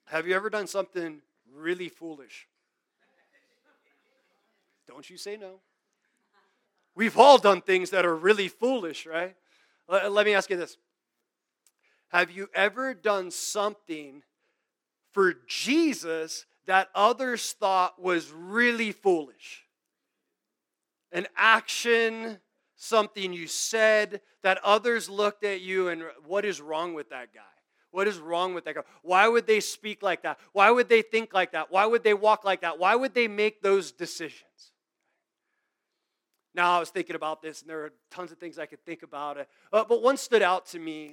Have you ever done something really foolish? Don't you say no. We've all done things that are really foolish, right? Let me ask you this. Have you ever done something for Jesus that others thought was really foolish? An action, something you said that others looked at you and what is wrong with that guy? What is wrong with that guy? Why would they speak like that? Why would they think like that? Why would they walk like that? Why would they make those decisions? Now, I was thinking about this, and there are tons of things I could think about. But one stood out to me.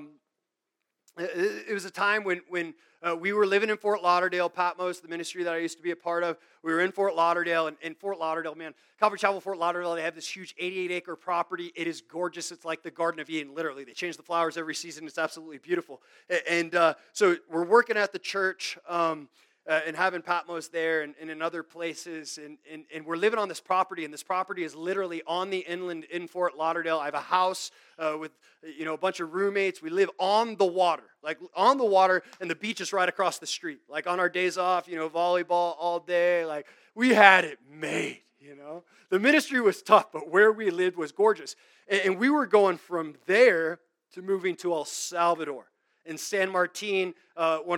It was a time when we were living in Fort Lauderdale, Patmos, the ministry that I used to be a part of. We were in Fort Lauderdale, and in Fort Lauderdale, man, Calvary Chapel, Fort Lauderdale, they have this huge 88-acre property. It is gorgeous. It's like the Garden of Eden, literally. They change the flowers every season. It's absolutely beautiful. And so we're working at the church and having Patmos there and in other places, and we're living on this property, and this property is literally on the inland in Fort Lauderdale. I have a house with a bunch of roommates. We live on the water, and the beach is right across the street. Like on our days off, volleyball all day. Like we had it made. The ministry was tough, but where we lived was gorgeous, and we were going from there to moving to El Salvador in San Martin, it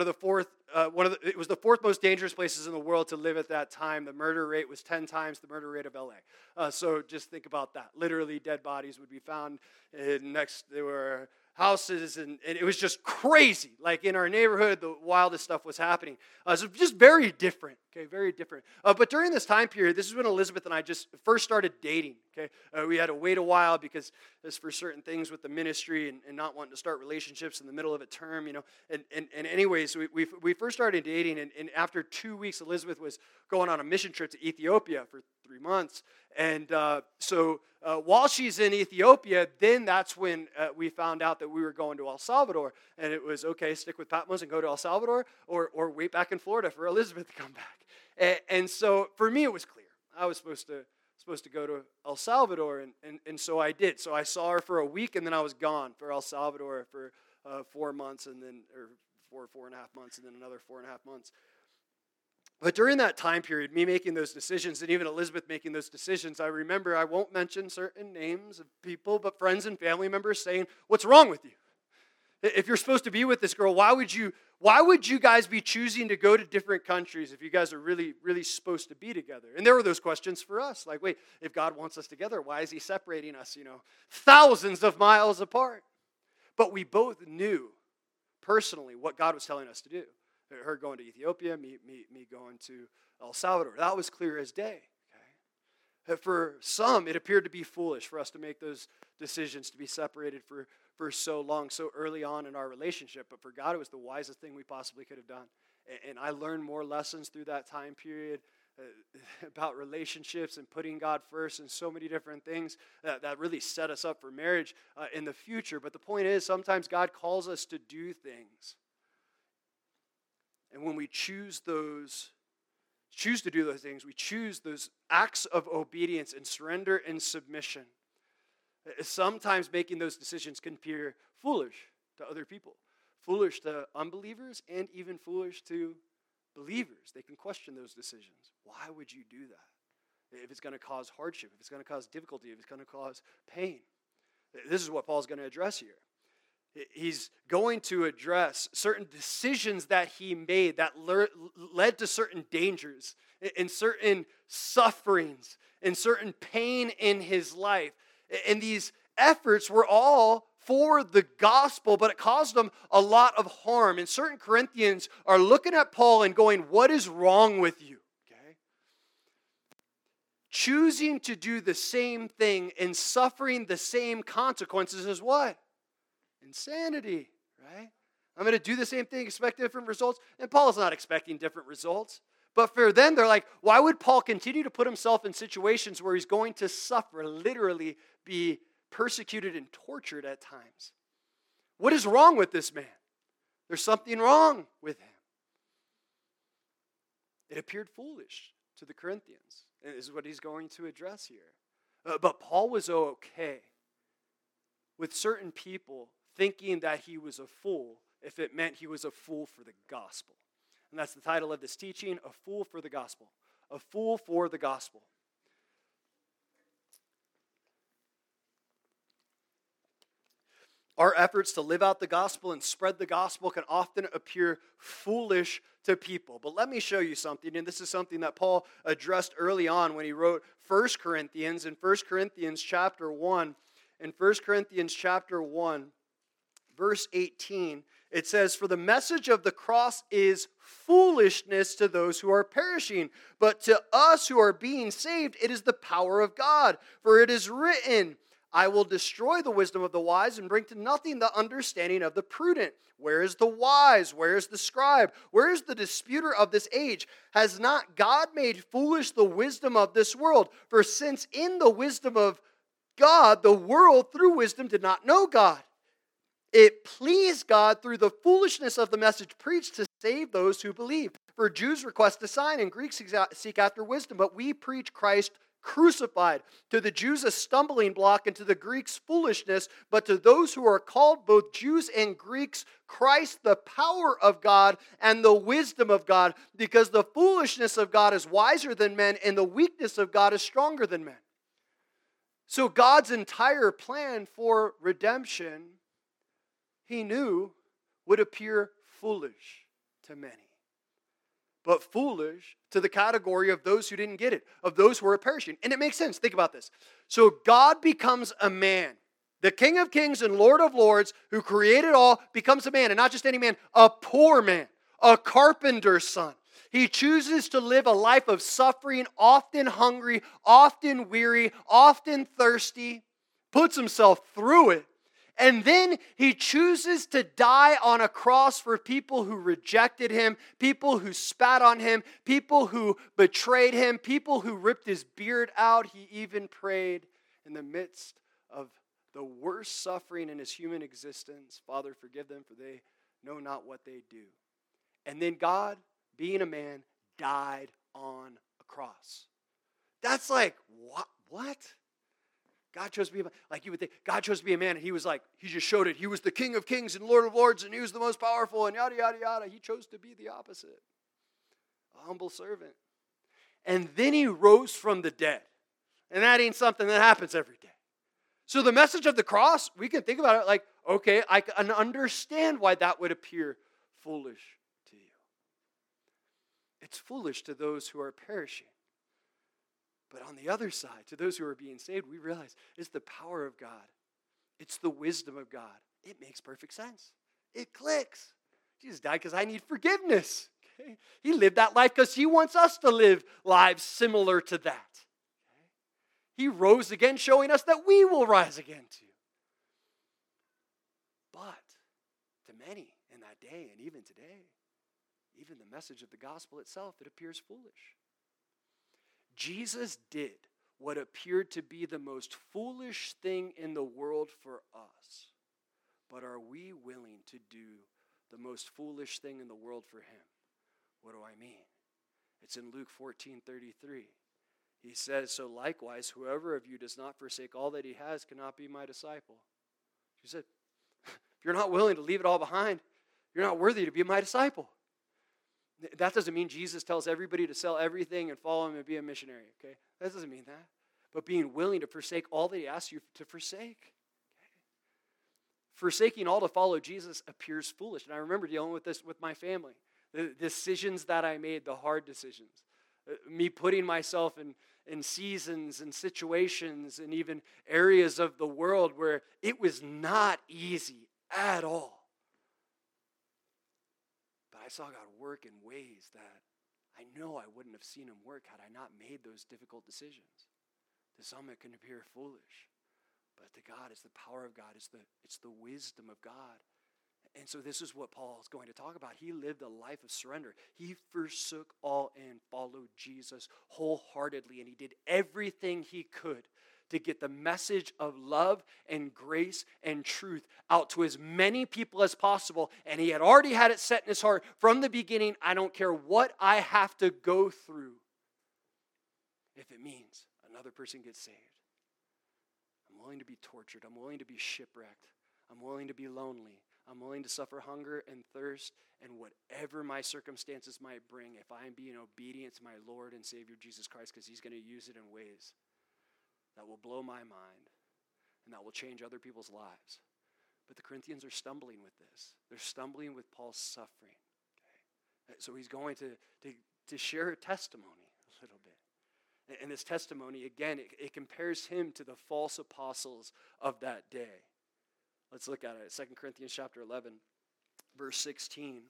was the fourth most dangerous places in the world to live at that time. The murder rate was 10 times the murder rate of LA. So just think about that. Literally, dead bodies would be found there were houses, and it was just crazy. Like in our neighborhood, the wildest stuff was happening. So just very different, okay, very different. But during this time period, this is when Elizabeth and I just first started dating, okay. We had to wait a while because there's for certain things with the ministry and not wanting to start relationships in the middle of a term, And anyways, we first started dating, and after 2 weeks, Elizabeth was going on a mission trip to Ethiopia for 3 months. And so while she's in Ethiopia, then that's when we found out that we were going to El Salvador. And it was, okay, stick with Patmos and go to El Salvador, or wait back in Florida for Elizabeth to come back. And so for me, it was clear. I was supposed to go to El Salvador, and so I did. So I saw her for a week, and then I was gone for El Salvador for 4 months, and then, or 4.5 months, and then another 4.5 months. But during that time period, me making those decisions, and even Elizabeth making those decisions, I remember, I won't mention certain names of people, but friends and family members saying, "What's wrong with you? If you're supposed to be with this girl, why would you guys be choosing to go to different countries if you guys are really, really supposed to be together?" And there were those questions for us, like, wait, if God wants us together, why is he separating us, thousands of miles apart? But we both knew personally what God was telling us to do. Her going to Ethiopia, me going to El Salvador. That was clear as day. Okay? For some, it appeared to be foolish for us to make those decisions, to be separated for so long, so early on in our relationship. But for God, it was the wisest thing we possibly could have done. And I learned more lessons through that time period about relationships and putting God first and so many different things that really set us up for marriage in the future. But the point is, sometimes God calls us to do things. And when we choose to do those things, we choose those acts of obedience and surrender and submission. Sometimes making those decisions can appear foolish to other people, foolish to unbelievers, and even foolish to believers. They can question those decisions. Why would you do that? If it's going to cause hardship, if it's going to cause difficulty, if it's going to cause pain. This is what Paul's going to address here. He's going to address certain decisions that he made that led to certain dangers and certain sufferings and certain pain in his life. And these efforts were all for the gospel, but it caused him a lot of harm. And certain Corinthians are looking at Paul and going, "What is wrong with you?" Okay? Choosing to do the same thing and suffering the same consequences is what? Insanity, right? I'm going to do the same thing, expect different results. And Paul is not expecting different results. But for them, they're like, why would Paul continue to put himself in situations where he's going to suffer, literally be persecuted and tortured at times? What is wrong with this man? There's something wrong with him. It appeared foolish to the Corinthians. And this is what he's going to address here. But Paul was okay with certain people thinking that he was a fool if it meant he was a fool for the gospel. And that's the title of this teaching, A Fool for the Gospel. A Fool for the Gospel. Our efforts to live out the gospel and spread the gospel can often appear foolish to people. But let me show you something, and this is something that Paul addressed early on when he wrote 1 Corinthians. In 1 Corinthians chapter 1, verse 18, it says, "For the message of the cross is foolishness to those who are perishing, but to us who are being saved, it is the power of God. For it is written, I will destroy the wisdom of the wise and bring to nothing the understanding of the prudent. Where is the wise? Where is the scribe? Where is the disputer of this age? Has not God made foolish the wisdom of this world? For since in the wisdom of God, the world through wisdom did not know God, it pleased God through the foolishness of the message preached to save those who believe. For Jews request a sign and Greeks seek after wisdom, but we preach Christ crucified. To the Jews a stumbling block, and to the Greeks foolishness, but to those who are called, both Jews and Greeks, Christ the power of God and the wisdom of God, because the foolishness of God is wiser than men, and the weakness of God is stronger than men." So God's entire plan for redemption, he knew, would appear foolish to many. But foolish to the category of those who didn't get it, of those who are perishing. And it makes sense. Think about this. So God becomes a man. The King of Kings and Lord of Lords, who created all, becomes a man. And not just any man, a poor man, a carpenter's son. He chooses to live a life of suffering, often hungry, often weary, often thirsty, puts himself through it. And then he chooses to die on a cross for people who rejected him, people who spat on him, people who betrayed him, people who ripped his beard out. He even prayed in the midst of the worst suffering in his human existence, "Father, forgive them, for they know not what they do." And then God, being a man, died on a cross. That's like, what? God chose to be a man. Like you would think, God chose to be a man, and he was like, he just showed it. He was the King of Kings and Lord of Lords, and he was the most powerful, and yada, yada, yada. He chose to be the opposite. A humble servant. And then he rose from the dead. And that ain't something that happens every day. So the message of the cross, we can think about it like, okay, I can understand why that would appear foolish to you. It's foolish to those who are perishing. But on the other side, to those who are being saved, we realize it's the power of God. It's the wisdom of God. It makes perfect sense. It clicks. Jesus died because I need forgiveness. Okay? He lived that life because he wants us to live lives similar to that. Okay? He rose again, showing us that we will rise again too. But to many in that day and even today, even the message of the gospel itself, it appears foolish. Jesus did what appeared to be the most foolish thing in the world for us. But are we willing to do the most foolish thing in the world for him? What do I mean? It's in Luke 14:33. He says, "So likewise, whoever of you does not forsake all that he has cannot be my disciple." He said, if you're not willing to leave it all behind, you're not worthy to be my disciple. That doesn't mean Jesus tells everybody to sell everything and follow him and be a missionary, okay? That doesn't mean that. But being willing to forsake all that he asks you to forsake. Okay? Forsaking all to follow Jesus appears foolish. And I remember dealing with this with my family. The decisions that I made, the hard decisions. Me putting myself in seasons and situations and even areas of the world where it was not easy at all. I saw God work in ways that I know I wouldn't have seen him work had I not made those difficult decisions. To some it can appear foolish, but to God it's the power of God, it's the wisdom of God. And so this is what Paul is going to talk about. He lived a life of surrender. He forsook all and followed Jesus wholeheartedly, and he did everything he could to get the message of love and grace and truth out to as many people as possible. And he had already had it set in his heart from the beginning, I don't care what I have to go through if it means another person gets saved. I'm willing to be tortured. I'm willing to be shipwrecked. I'm willing to be lonely. I'm willing to suffer hunger and thirst and whatever my circumstances might bring if I am being obedient to my Lord and Savior Jesus Christ, because he's going to use it in ways that will blow my mind and that will change other people's lives. But the Corinthians are stumbling with this. They're stumbling with Paul's suffering. Okay? So he's going to share a testimony a little bit. And this testimony, again, it compares him to the false apostles of that day. Let's look at it. 2 Corinthians chapter 11, verse 16.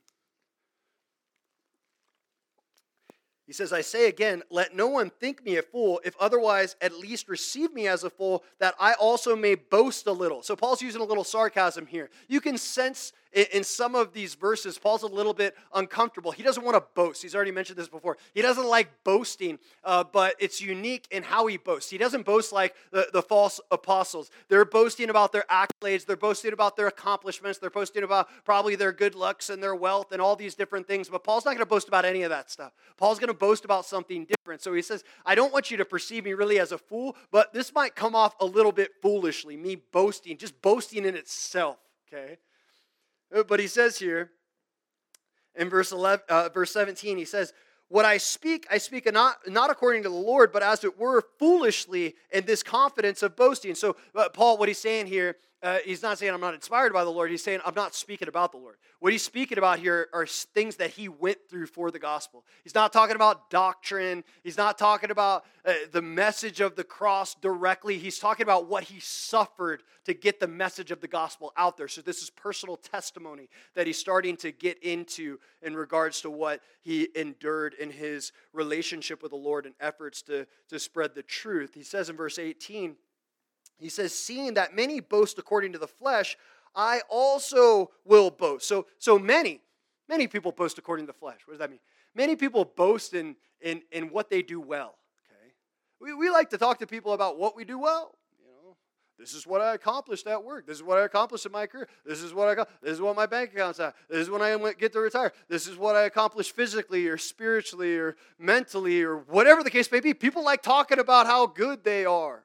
He says, I say again, let no one think me a fool, if otherwise at least receive me as a fool, that I also may boast a little. So Paul's using a little sarcasm here. You can sense in some of these verses, Paul's a little bit uncomfortable. He doesn't want to boast. He's already mentioned this before. He doesn't like boasting, but it's unique in how he boasts. He doesn't boast like the false apostles. They're boasting about their accolades. They're boasting about their accomplishments. They're boasting about probably their good looks and their wealth and all these different things. But Paul's not going to boast about any of that stuff. Paul's going to boast about something different. So he says, I don't want you to perceive me really as a fool, but this might come off a little bit foolishly, me boasting, just boasting in itself, okay? But he says here in verse 17, he says, what I speak not according to the Lord, but as it were foolishly in this confidence of boasting. So Paul, what he's saying here, he's not saying I'm not inspired by the Lord. He's saying I'm not speaking about the Lord. What he's speaking about here are things that he went through for the gospel. He's not talking about doctrine. He's not talking about the message of the cross directly. He's talking about what he suffered to get the message of the gospel out there. So this is personal testimony that he's starting to get into in regards to what he endured in his relationship with the Lord and efforts to spread the truth. He says in verse 18, he says, seeing that many boast according to the flesh, I also will boast. So many people boast according to the flesh. What does that mean? Many people boast in what they do well. Okay, we like to talk to people about what we do well. You know, this is what I accomplished at work. This is what I accomplished in my career. This is what my bank account's at. This is when I get to retire. This is what I accomplished physically or spiritually or mentally or whatever the case may be. People like talking about how good they are.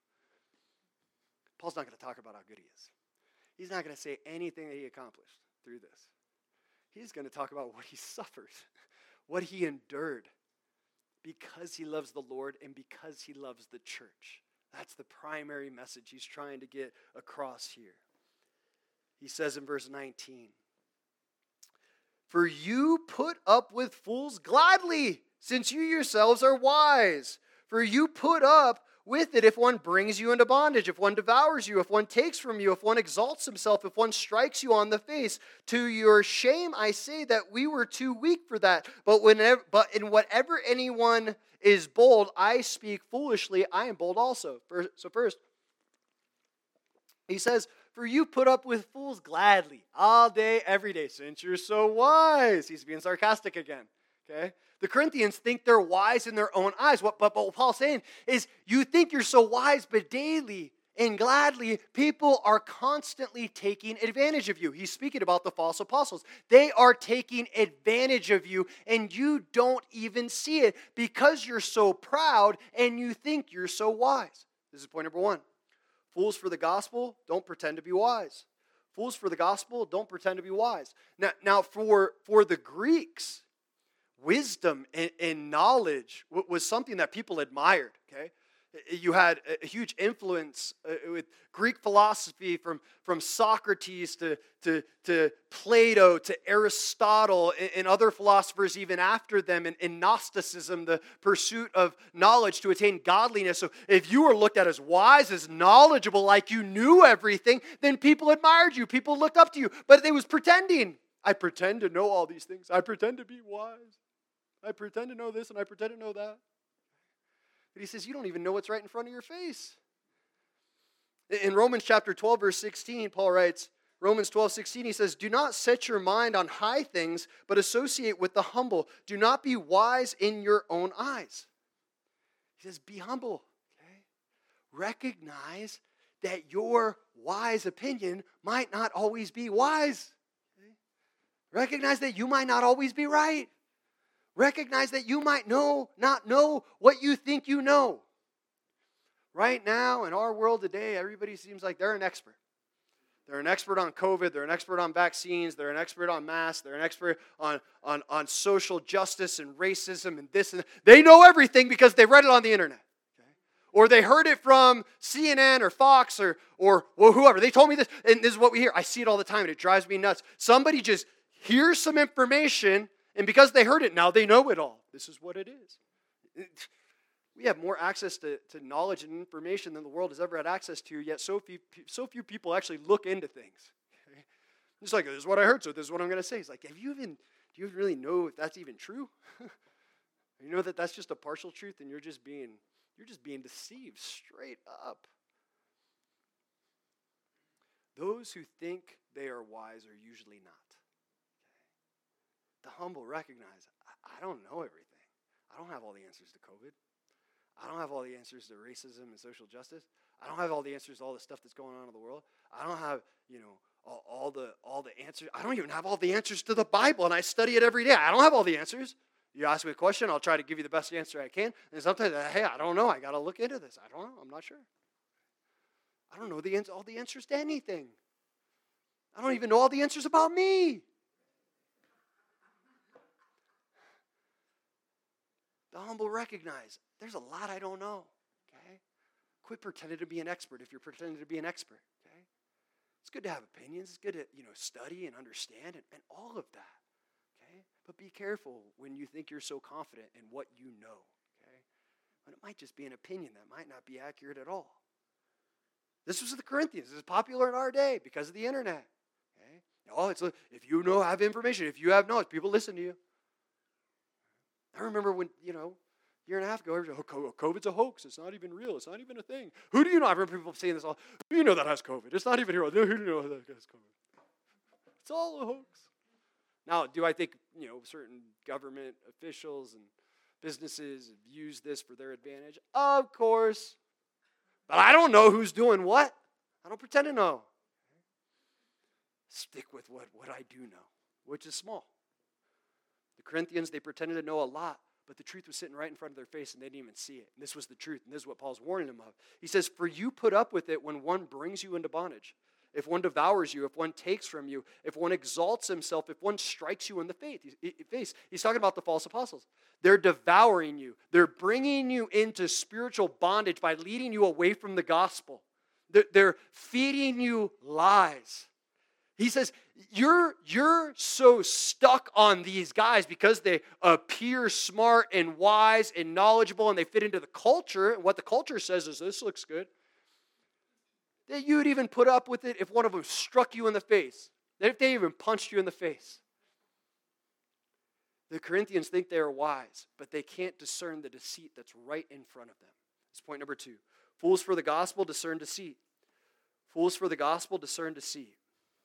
Paul's not going to talk about how good he is. He's not going to say anything that he accomplished through this. He's going to talk about what he suffered, what he endured, because he loves the Lord and because he loves the church. That's the primary message he's trying to get across here. He says in verse 19, for you put up with fools gladly, since you yourselves are wise. For you put up with it if one brings you into bondage, if one devours you, if one takes from you, if one exalts himself, if one strikes you on the face. To your shame I say that we were too weak for that. But in whatever anyone is bold, I speak foolishly, I am bold also. So first, he says, for you put up with fools gladly, all day, every day, since you're so wise. He's being sarcastic again, okay? The Corinthians think they're wise in their own eyes. But what Paul's saying is, you think you're so wise, but daily and gladly, people are constantly taking advantage of you. He's speaking about the false apostles. They are taking advantage of you, and you don't even see it because you're so proud and you think you're so wise. This is point number one. Fools for the gospel don't pretend to be wise. Fools for the gospel don't pretend to be wise. Now for the Greeks, wisdom and knowledge was something that people admired, okay? You had a huge influence with Greek philosophy from Socrates to Plato to Aristotle and other philosophers even after them, and Gnosticism, the pursuit of knowledge to attain godliness. So if you were looked at as wise, as knowledgeable, like you knew everything, then people admired you. People looked up to you. But it was pretending. I pretend to know all these things. I pretend to be wise. I pretend to know this and I pretend to know that. But he says, you don't even know what's right in front of your face. In Romans chapter 12, verse 16, Paul writes, Romans 12:16, he says, do not set your mind on high things, but associate with the humble. Do not be wise in your own eyes. He says, be humble. Okay? Recognize that your wise opinion might not always be wise. Okay? Recognize that you might not always be right. Recognize that you might not know what you think you know. Right now, in our world today, everybody seems like they're an expert. They're an expert on COVID. They're an expert on vaccines. They're an expert on masks. They're an expert on social justice and racism and this and that. They know everything because they read it on the internet. Okay? Or they heard it from CNN or Fox or whoever. They told me this, and this is what we hear. I see it all the time, and it drives me nuts. Somebody just hears some information, and because they heard it, now they know it all. This is what it is. We have more access to knowledge and information than the world has ever had access to, yet so few people actually look into things. Okay? It's like, this is what I heard, so this is what I'm going to say. It's like, do you really know if that's even true? You know that that's just a partial truth, and you're just being deceived straight up. Those who think they are wise are usually not. Okay? The humble recognize, I don't know everything. I don't have all the answers to COVID. I don't have all the answers to racism and social justice. I don't have all the answers to all the stuff that's going on in the world. I don't have, all the answers. I don't even have all the answers to the Bible, and I study it every day. I don't have all the answers. You ask me a question, I'll try to give you the best answer I can. And sometimes, hey, I don't know. I got to look into this. I don't know. I'm not sure. I don't know all the answers to anything. I don't even know all the answers about me. The humble recognize, there's a lot I don't know, okay? Quit pretending to be an expert if you're pretending to be an expert, okay? It's good to have opinions. It's good to, study and understand and all of that, okay? But be careful when you think you're so confident in what you know, okay? But it might just be an opinion that might not be accurate at all. This was the Corinthians. This is popular in our day because of the internet, okay? If you have information, if you have knowledge, people listen to you. I remember when, a year and a half ago, everybody said, COVID's a hoax. It's not even real. It's not even a thing. Who do you know? I remember people saying this all. Who do you know that has COVID? It's not even real. Who do you know that has COVID? It's all a hoax. Now, do I think, certain government officials and businesses have used this for their advantage? Of course. But I don't know who's doing what. I don't pretend to know. Stick with what I do know, which is small. The Corinthians, they pretended to know a lot, but the truth was sitting right in front of their face, and they didn't even see it. And this was the truth, and this is what Paul's warning them of. He says, for you put up with it when one brings you into bondage, if one devours you, if one takes from you, if one exalts himself, if one strikes you in the face. He's talking about the false apostles. They're devouring you. They're bringing you into spiritual bondage by leading you away from the gospel. They're feeding you lies. He says, you're so stuck on these guys because they appear smart and wise and knowledgeable and they fit into the culture. And what the culture says is, this looks good. That you would even put up with it if one of them struck you in the face. That if they even punched you in the face. The Corinthians think they are wise, but they can't discern the deceit that's right in front of them. That's point number 2. Fools for the gospel discern deceit. Fools for the gospel discern deceit.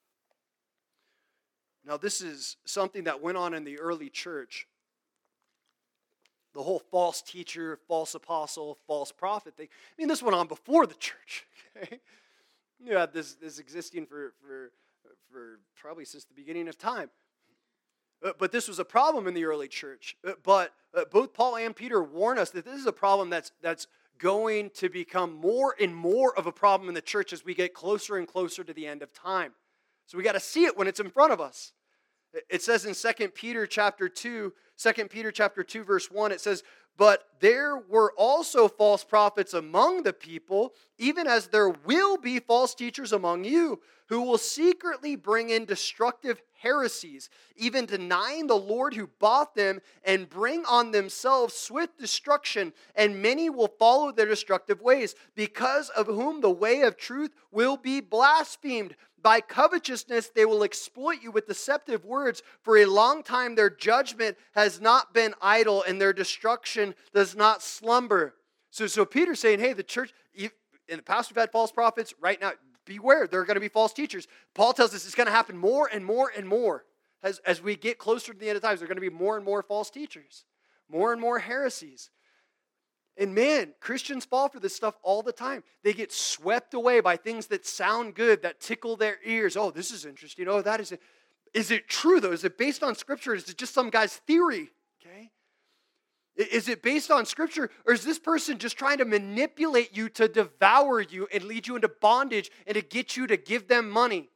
Now, this is something that went on in the early church. The whole false teacher, false apostle, false prophet thing. This went on before the church. Okay? You had this existing for probably since the beginning of time. But this was a problem in the early church. But both Paul and Peter warn us that this is a problem that's going to become more and more of a problem in the church as we get closer and closer to the end of time. So we got to see it when it's in front of us. It says in 2 Peter chapter 2 verse 1, it says, but there were also false prophets among the people, even as there will be false teachers among you, who will secretly bring in destructive heresies, even denying the Lord who bought them, and bring on themselves swift destruction, and many will follow their destructive ways, because of whom the way of truth will be blasphemed. By covetousness they will exploit you with deceptive words. For a long time their judgment has not been idle, and their destruction does not slumber. So Peter's saying, hey, the church, in the past we've had false prophets. Right now, beware, there are going to be false teachers. Paul tells us it's going to happen more and more and more. As we get closer to the end of times, there are going to be more and more false teachers. More and more heresies. And man, Christians fall for this stuff all the time. They get swept away by things that sound good, that tickle their ears. Oh, this is interesting. Oh, that is it. Is it true, though? Is it based on Scripture? Is it just some guy's theory? Okay? Is it based on Scripture, or is this person just trying to manipulate you to devour you and lead you into bondage and to get you to give them money?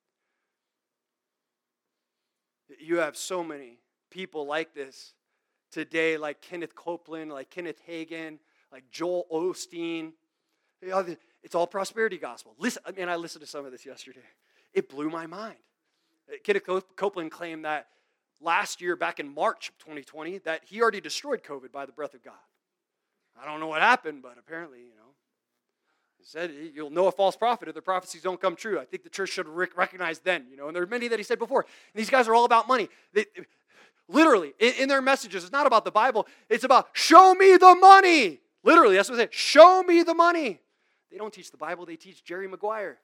You have so many people like this today, like Kenneth Copeland, like Kenneth Hagin, like Joel Osteen. It's all prosperity gospel. Listen, man, I listened to some of this yesterday. It blew my mind. Kenneth Copeland claimed that last year, back in March of 2020, that he already destroyed COVID by the breath of God. I don't know what happened, but apparently, he said you'll know a false prophet if the prophecies don't come true. I think the church should recognize then, and there are many that he said before. And these guys are all about money. Literally, in their messages, it's not about the Bible. It's about, show me the money. Literally, that's what they say. Show me the money. They don't teach the Bible. They teach Jerry Maguire.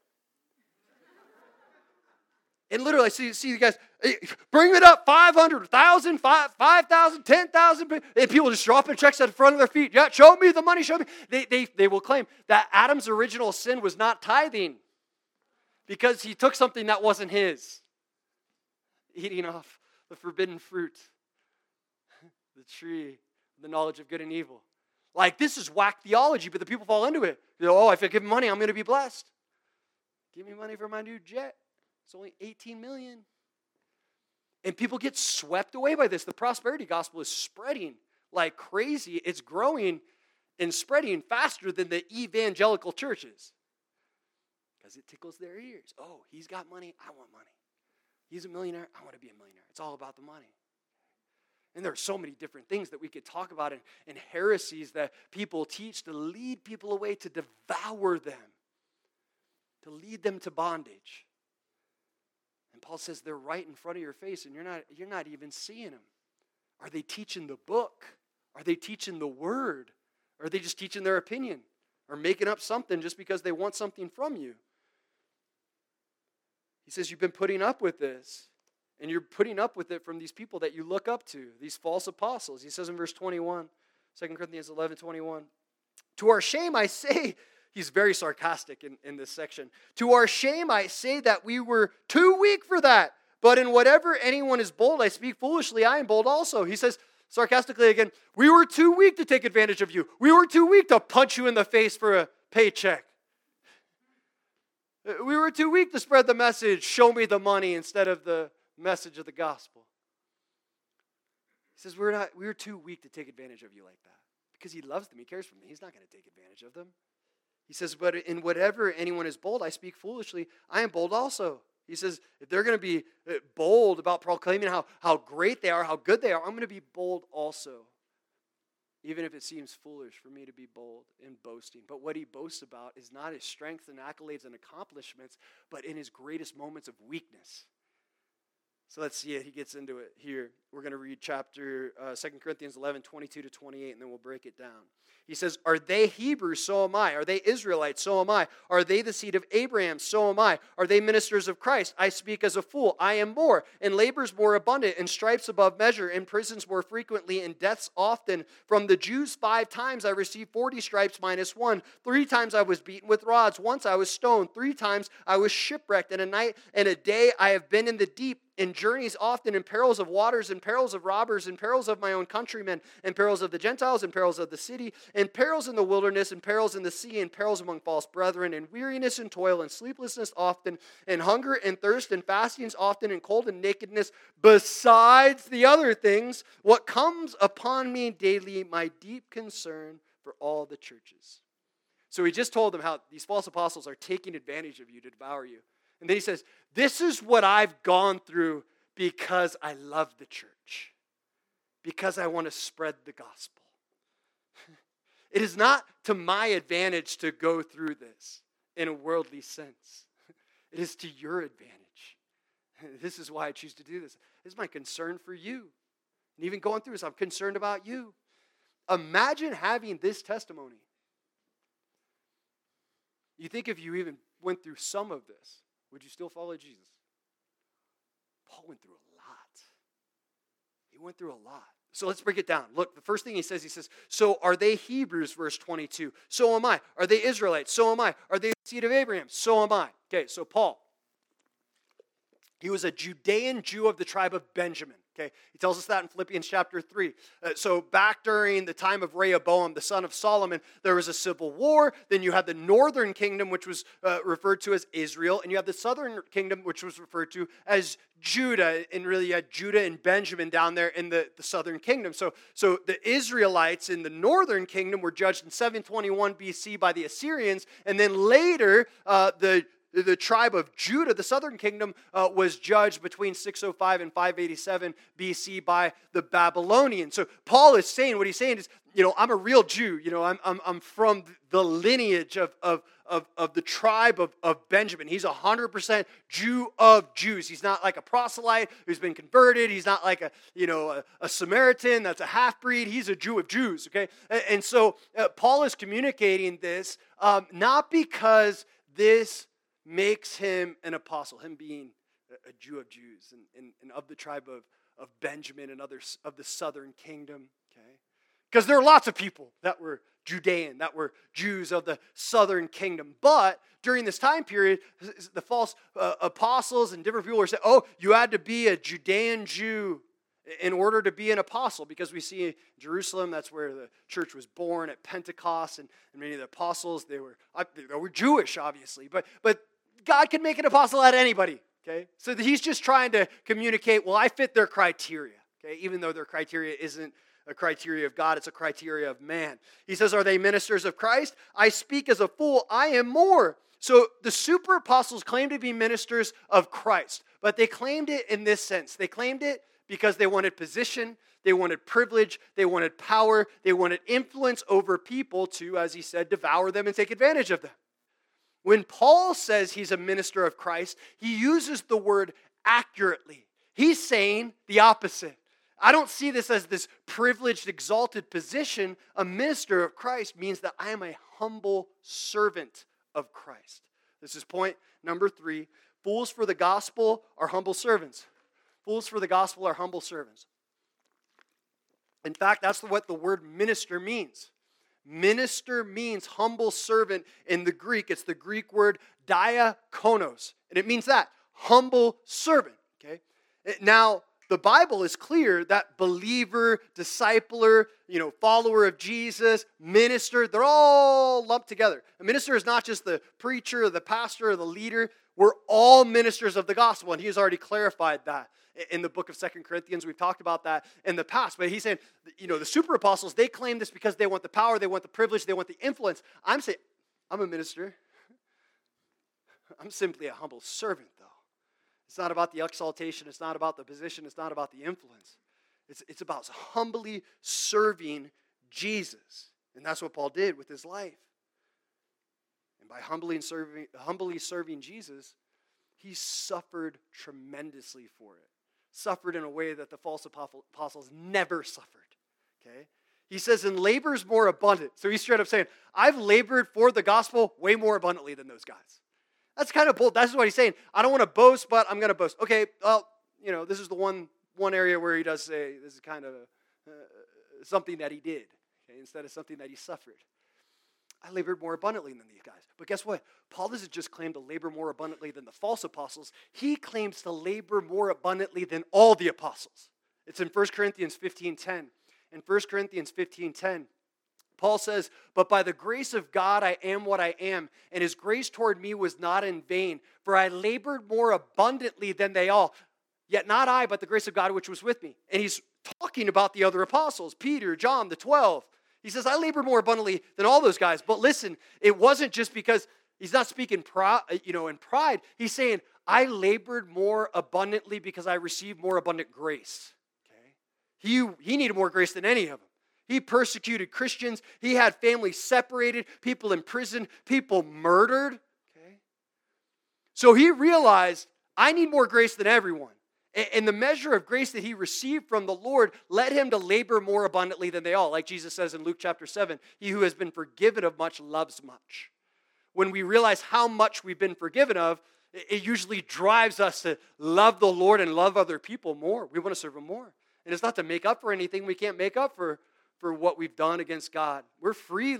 And literally, I see you guys, hey, bring it up, 500, 1,000, 5,000, 10,000. And people just dropping checks at the front of their feet. Yeah, show me the money, show me. They will claim that Adam's original sin was not tithing because he took something that wasn't his. Eating off the forbidden fruit, the tree, the knowledge of good and evil. Like, this is whack theology, but the people fall into it. They go, if I give money, I'm going to be blessed. Give me money for my new jet. It's only $18 million. And people get swept away by this. The prosperity gospel is spreading like crazy. It's growing and spreading faster than the evangelical churches. Because it tickles their ears. Oh, he's got money. I want money. He's a millionaire. I want to be a millionaire. It's all about the money. And there are so many different things that we could talk about and heresies that people teach to lead people away, to devour them, to lead them to bondage. And Paul says they're right in front of your face, and you're not even seeing them. Are they teaching the book? Are they teaching the word? Or are they just teaching their opinion? Or making up something just because they want something from you? He says you've been putting up with this. And you're putting up with it from these people that you look up to, these false apostles. He says in verse 21, 2 Corinthians 11:21, to our shame I say, he's very sarcastic in this section. To our shame I say that we were too weak for that. But in whatever anyone is bold, I speak foolishly, I am bold also. He says sarcastically again, we were too weak to take advantage of you. We were too weak to punch you in the face for a paycheck. We were too weak to spread the message, show me the money, instead of the message of the gospel. He says we were too weak to take advantage of you like that. Because he loves them, he cares for them. He's not going to take advantage of them. He says, but in whatever anyone is bold, I speak foolishly, I am bold also. He says, if they're going to be bold about proclaiming how great they are, how good they are, I'm going to be bold also. Even if it seems foolish for me to be bold in boasting. But what he boasts about is not his strength and accolades and accomplishments, but in his greatest moments of weakness. So let's see it. He gets into it here. We're going to read chapter 2 Corinthians 11, 22 to 28, and then we'll break it down. He says, are they Hebrews? So am I. Are they Israelites? So am I. Are they the seed of Abraham? So am I. Are they ministers of Christ? I speak as a fool. I am more. In labors more abundant, in stripes above measure, in prisons more frequently, in deaths often. From the Jews 5 times I received 40 stripes minus 1. 3 times I was beaten with rods. Once I was stoned. 3 times I was shipwrecked. In a night and a day I have been in the deep. In journeys often, in perils of waters, in perils of robbers, in perils of my own countrymen, in perils of the Gentiles, in perils of the city, in perils in the wilderness, in perils in the sea, in perils among false brethren, in weariness and toil, and sleeplessness often, in hunger and thirst, and fastings often, in cold and nakedness, besides the other things, what comes upon me daily, my deep concern for all the churches. So he just told them how these false apostles are taking advantage of you to devour you. And then he says, this is what I've gone through because I love the church, because I want to spread the gospel. It is not to my advantage to go through this in a worldly sense. It is to your advantage. This is why I choose to do this. This is my concern for you. And even going through this, I'm concerned about you. Imagine having this testimony. You think if you even went through some of this, would you still follow Jesus? Paul went through a lot. He went through a lot. So let's break it down. Look, the first thing he says, so are they Hebrews, verse 22? So am I. Are they Israelites? So am I. Are they the seed of Abraham? So am I. Okay, so Paul, he was a Judean Jew of the tribe of Benjamin. Okay, he tells us that in Philippians chapter 3. So back during the time of Rehoboam, the son of Solomon, there was a civil war. Then you had the northern kingdom, which was referred to as Israel. And you have the southern kingdom, which was referred to as Judah. And really you had Judah and Benjamin down there in the southern kingdom. So the Israelites in the northern kingdom were judged in 721 BC by the Assyrians. And then later, the tribe of Judah, the southern kingdom, was judged between 605 and 587 BC by the Babylonians. So Paul is saying, what he's saying is, I'm a real Jew. I'm from the lineage of the tribe of Benjamin. He's 100% Jew of Jews. He's not like a proselyte who's been converted. He's not like a Samaritan that's a half-breed. He's a Jew of Jews, okay? And so Paul is communicating this not because this makes him an apostle, him being a Jew of Jews and of the tribe of Benjamin and others of the southern kingdom, okay? Because there are lots of people that were Judean, that were Jews of the southern kingdom. But during this time period, the false apostles and different people were saying, you had to be a Judean Jew in order to be an apostle, because we see in Jerusalem, that's where the church was born at Pentecost, and many of the apostles, they were Jewish, obviously, but God can make an apostle out of anybody, okay? So he's just trying to communicate, I fit their criteria, okay? Even though their criteria isn't a criteria of God, it's a criteria of man. He says, are they ministers of Christ? I speak as a fool, I am more. So the super apostles claim to be ministers of Christ, but they claimed it in this sense. They claimed it because they wanted position, they wanted privilege, they wanted power, they wanted influence over people to, as he said, devour them and take advantage of them. When Paul says he's a minister of Christ, he uses the word accurately. He's saying the opposite. I don't see this as this privileged, exalted position. A minister of Christ means that I am a humble servant of Christ. This is point number 3. Fools for the gospel are humble servants. Fools for the gospel are humble servants. In fact, that's what the word minister means. Minister means humble servant in the Greek. It's the Greek word diakonos, and it means that, humble servant, okay? Now, the Bible is clear that believer, discipler, follower of Jesus, minister, they're all lumped together. A minister is not just the preacher or the pastor or the leader. We're all ministers of the gospel, and he has already clarified that in the book of 2 Corinthians. We've talked about that in the past, but he's saying, the super apostles, they claim this because they want the power, they want the privilege, they want the influence. I'm saying, I'm a minister. I'm simply a humble servant, though. It's not about the exaltation, it's not about the position, it's not about the influence. It's about humbly serving Jesus. And that's what Paul did with his life. And by humbly serving Jesus, he suffered tremendously for it. Suffered in a way that the false apostles never suffered. Okay? He says, and labor's more abundant. So he's straight up saying, I've labored for the gospel way more abundantly than those guys. That's kind of bold. That's what he's saying. I don't want to boast, but I'm going to boast. Okay, well, this is the one area where he does say this is kind of something that he did, okay, instead of something that he suffered. I labored more abundantly than these guys. But guess what? Paul doesn't just claim to labor more abundantly than the false apostles. He claims to labor more abundantly than all the apostles. It's in 1 Corinthians 15:10. In 1 Corinthians 15:10, Paul says, but by the grace of God I am what I am, and his grace toward me was not in vain, for I labored more abundantly than they all. Yet not I, but the grace of God which was with me. And he's talking about the other apostles, Peter, John, the 12. He says, I labored more abundantly than all those guys. But listen, it wasn't just because he's not speaking in pride. He's saying, I labored more abundantly because I received more abundant grace. Okay? He needed more grace than any of them. He persecuted Christians. He had families separated, people in prison, people murdered. Okay? So he realized, I need more grace than everyone. And the measure of grace that he received from the Lord led him to labor more abundantly than they all. Like Jesus says in Luke chapter 7, he who has been forgiven of much loves much. When we realize how much we've been forgiven of, it usually drives us to love the Lord and love other people more. We want to serve him more. And it's not to make up for anything we can't make up for what we've done against God. We're freely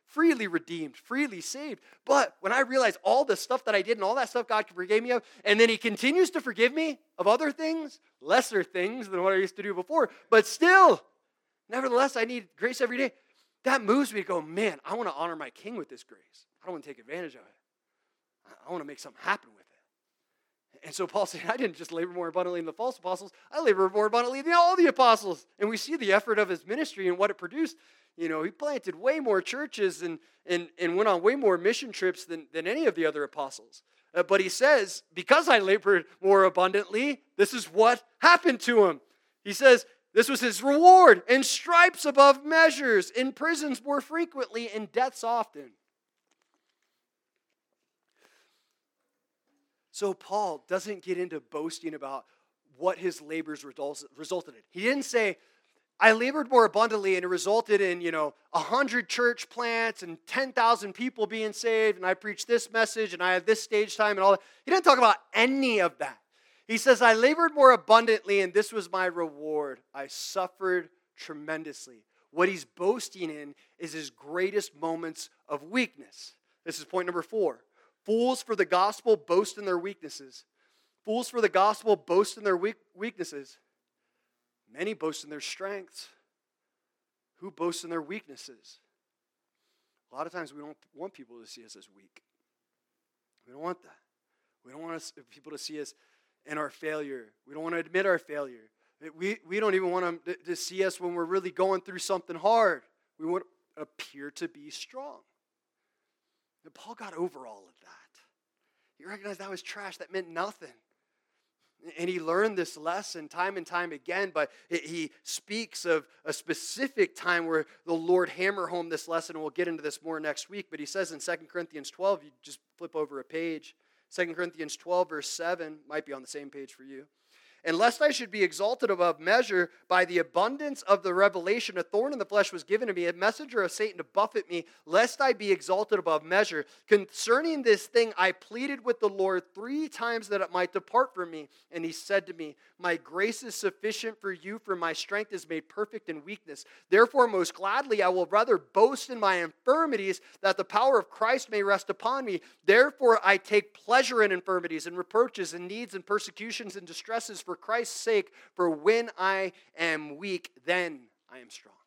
freely redeemed, freely saved. But when I realize all the stuff that I did and all that stuff God forgave me of, and then he continues to forgive me of other things, lesser things than what I used to do before, but still, nevertheless, I need grace every day. That moves me to go, man, I want to honor my King with this grace. I don't want to take advantage of it. I want to make something happen with it. And so Paul said, I didn't just labor more abundantly than the false apostles. I labored more abundantly than all the apostles. And we see the effort of his ministry and what it produced. You know, he planted way more churches and went on way more mission trips than any of the other apostles. But he says, because I labored more abundantly, this is what happened to him. He says, this was his reward, in stripes above measures, in prisons more frequently, in deaths often. So Paul doesn't get into boasting about what his labors resulted in. He didn't say, I labored more abundantly and it resulted in, 100 church plants and 10,000 people being saved and I preached this message and I had this stage time and all that. He didn't talk about any of that. He says, I labored more abundantly and this was my reward. I suffered tremendously. What he's boasting in is his greatest moments of weakness. This is point number 4. Fools for the gospel boast in their weaknesses. Fools for the gospel boast in their weaknesses. Many boast in their strengths. Who boasts in their weaknesses? A lot of times we don't want people to see us as weak. We don't want that. We don't want people to see us in our failure. We don't want to admit our failure. We don't even want them to see us when we're really going through something hard. We want to appear to be strong. And Paul got over all of that. He recognized that was trash. That meant nothing. And he learned this lesson time and time again, but he speaks of a specific time where the Lord hammered home this lesson, and we'll get into this more next week. But he says in 2 Corinthians 12, you just flip over a page, 2 Corinthians 12, verse 7, might be on the same page for you. And lest I should be exalted above measure by the abundance of the revelation, a thorn in the flesh was given to me, a messenger of Satan to buffet me, lest I be exalted above measure. Concerning this thing, I pleaded with the Lord 3 times that it might depart from me. And he said to me, my grace is sufficient for you, for my strength is made perfect in weakness. Therefore, most gladly, I will rather boast in my infirmities, that the power of Christ may rest upon me. Therefore, I take pleasure in infirmities and reproaches and needs and persecutions and distresses for Christ's sake, for when I am weak, then I am strong.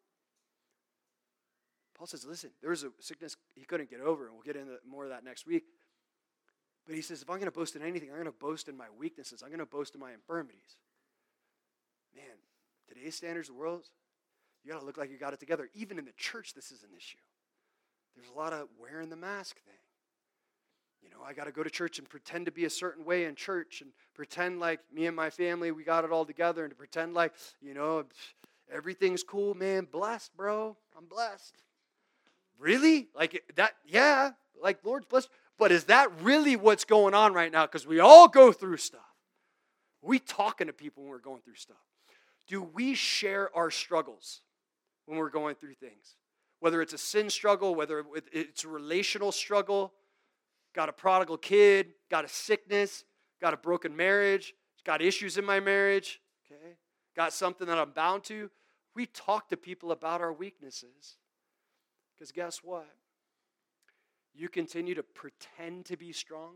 Paul says, listen, there was a sickness he couldn't get over, and we'll get into more of that next week. But he says, if I'm going to boast in anything, I'm going to boast in my weaknesses. I'm going to boast in my infirmities. Man, today's standards of the world, you got to look like you got it together. Even in the church, this is an issue. There's a lot of wearing the mask thing. I got to go to church and pretend to be a certain way in church and pretend like me and my family, we got it all together, and to pretend like, everything's cool, man. Blessed, bro. I'm blessed. Really? Like that? Yeah. Like Lord's blessed. But is that really what's going on right now? Because we all go through stuff. Are we talking to people when we're going through stuff? Do we share our struggles when we're going through things? Whether it's a sin struggle, whether it's a relational struggle, got a prodigal kid, got a sickness, got a broken marriage, got issues in my marriage, okay? Got something that I'm bound to. We talk to people about our weaknesses. Because guess what? You continue to pretend to be strong.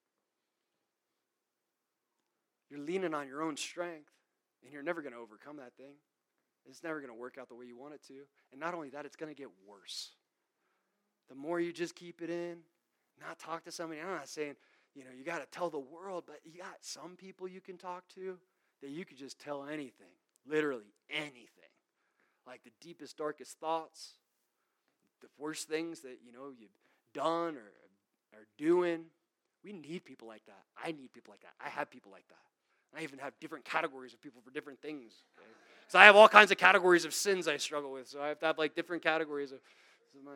You're leaning on your own strength, and you're never going to overcome that thing. It's never going to work out the way you want it to. And not only that, it's going to get worse. The more you just keep it in, not talk to somebody. I'm not saying, you got to tell the world, but you got some people you can talk to that you could just tell anything, literally anything. Like the deepest, darkest thoughts, the worst things that, you've done or are doing. We need people like that. I need people like that. I have people like that. I even have different categories of people for different things. Okay? So I have all kinds of categories of sins I struggle with. So I have to have different categories of my...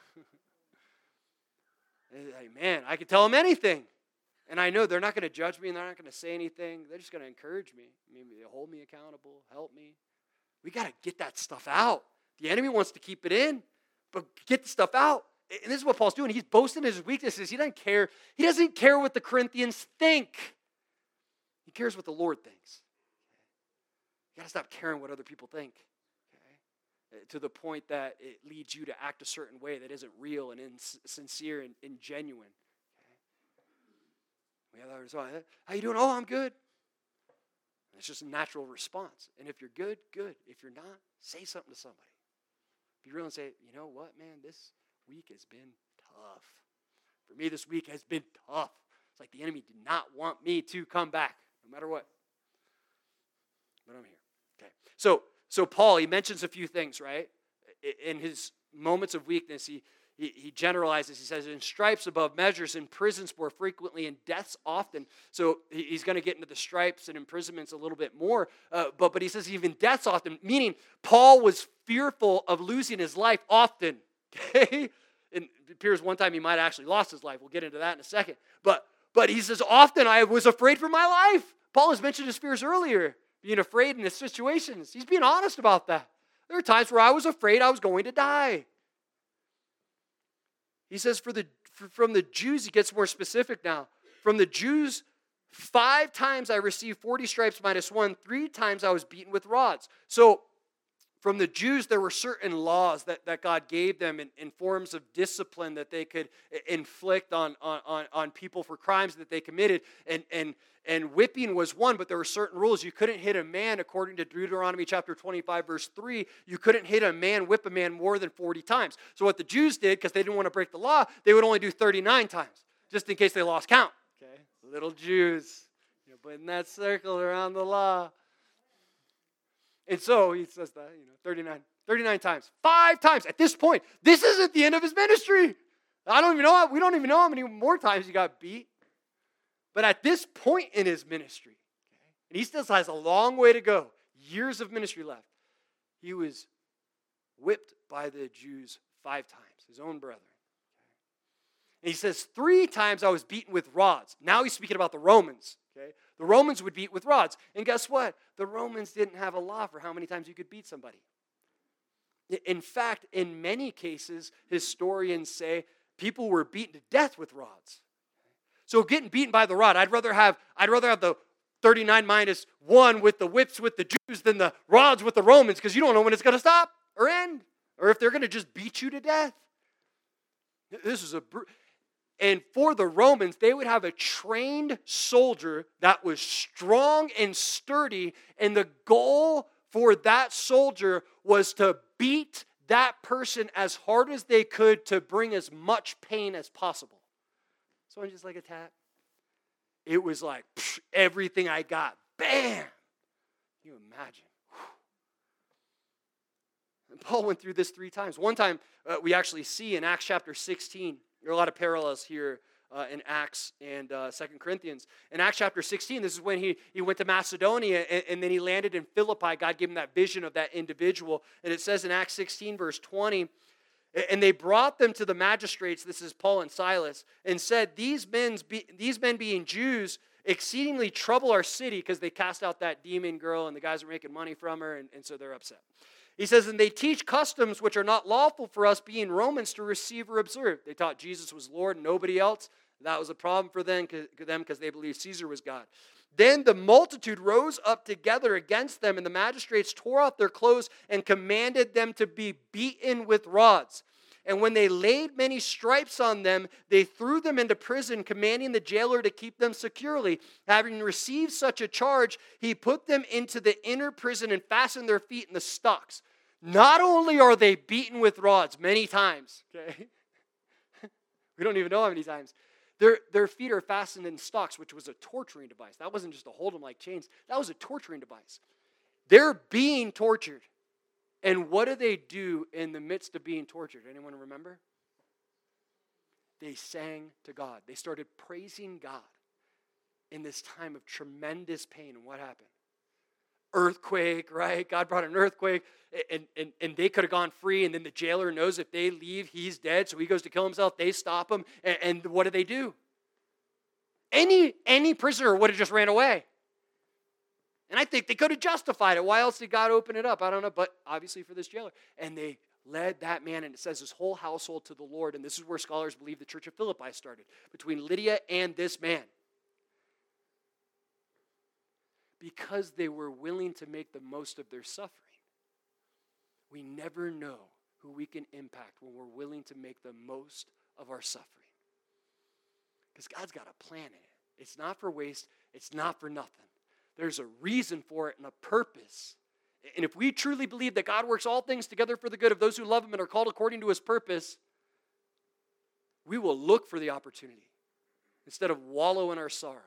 Like, man, I can tell them anything. And I know they're not going to judge me and they're not going to say anything. They're just going to encourage me. Maybe they'll hold me accountable, help me. We got to get that stuff out. The enemy wants to keep it in, but get the stuff out. And this is what Paul's doing. He's boasting his weaknesses. He doesn't care. He doesn't care what the Corinthians think. He cares what the Lord thinks. You got to stop caring what other people think. to the point that it leads you to act a certain way that isn't real and sincere and genuine. Okay? We have that response. How you doing? Oh, I'm good. It's just a natural response. And if you're good, good. If you're not, say something to somebody. Be real and say, you know what, man, this week has been tough. For me, this week has been tough. It's like the enemy did not want me to come back, no matter what. But I'm here. Okay. So Paul, he mentions a few things, right? In his moments of weakness, he generalizes. He says, in stripes above measures, in prisons more frequently, in deaths often. So he's going to get into the stripes and imprisonments a little bit more. But he says even deaths often, meaning Paul was fearful of losing his life often. Okay? And it appears one time he might have actually lost his life. We'll get into that in a second. But he says, often I was afraid for my life. Paul has mentioned his fears earlier, being afraid in his situations. He's being honest about that. There are times where I was afraid I was going to die. He says from the Jews, he gets more specific now. From the Jews, 5 times I received 40 stripes minus 1. 3 times I was beaten with rods. So from the Jews, there were certain laws that God gave them in forms of discipline that they could inflict on people for crimes that they committed. And whipping was one, but there were certain rules. You couldn't hit a man, according to Deuteronomy chapter 25, verse 3. You couldn't hit a man, whip a man more than 40 times. So what the Jews did, because they didn't want to break the law, they would only do 39 times, just in case they lost count. Okay, little Jews, you're putting that circle around the law. And so he says that, 39 times. 5 times. At this point, this isn't the end of his ministry. We don't even know how many more times he got beat. But at this point in his ministry, okay, and he still has a long way to go, years of ministry left, he was whipped by the Jews 5 times, his own brethren. Okay. And he says, 3 times I was beaten with rods. Now he's speaking about the Romans. Okay. The Romans would beat with rods. And guess what? The Romans didn't have a law for how many times you could beat somebody. In fact, in many cases, historians say people were beaten to death with rods. So getting beaten by the rod, I'd rather have the 39 minus 1 with the whips with the Jews than the rods with the Romans, because you don't know when it's going to stop or end, or if they're going to just beat you to death. This is and for the Romans, they would have a trained soldier that was strong and sturdy, and the goal for that soldier was to beat that person as hard as they could to bring as much pain as possible. So I'm just like a tap. It was like everything I got. Bam! Can you imagine? And Paul went through this 3 times. One time we actually see in Acts chapter 16. There are a lot of parallels here in Acts and 2 Corinthians. In Acts chapter 16, this is when he went to Macedonia and then he landed in Philippi. God gave him that vision of that individual. And it says in Acts 16, verse 20, and they brought them to the magistrates, this is Paul and Silas, and said, these men being Jews exceedingly trouble our city, because they cast out that demon girl and the guys are making money from her, and so they're upset. He says, and they teach customs which are not lawful for us, being Romans, to receive or observe. They taught Jesus was Lord and nobody else. That was a problem for them because they believed Caesar was God. Then the multitude rose up together against them, and the magistrates tore out their clothes and commanded them to be beaten with rods. And when they laid many stripes on them, they threw them into prison, commanding the jailer to keep them securely. Having received such a charge, he put them into the inner prison and fastened their feet in the stocks. Not only are they beaten with rods many times, okay? We don't even know how many times. Their feet are fastened in stocks, which was a torturing device. That wasn't just to hold them like chains. That was a torturing device. They're being tortured. And what do they do in the midst of being tortured? Anyone remember? They sang to God. They started praising God in this time of tremendous pain. And what happened? Earthquake, right? God brought an earthquake, and they could have gone free, and then the jailer knows if they leave, he's dead, so he goes to kill himself. They stop him, and what do? Any prisoner would have just ran away. And I think they could have justified it. Why else did God open it up? I don't know, but obviously for this jailer. And they led that man, and it says his whole household to the Lord, and this is where scholars believe the church of Philippi started, between Lydia and this man. Because they were willing to make the most of their suffering. We never know who we can impact when we're willing to make the most of our suffering. Because God's got a plan in it. It's not for waste. It's not for nothing. There's a reason for it and a purpose. And if we truly believe that God works all things together for the good of those who love him and are called according to his purpose, we will look for the opportunity instead of wallow in our sorrow.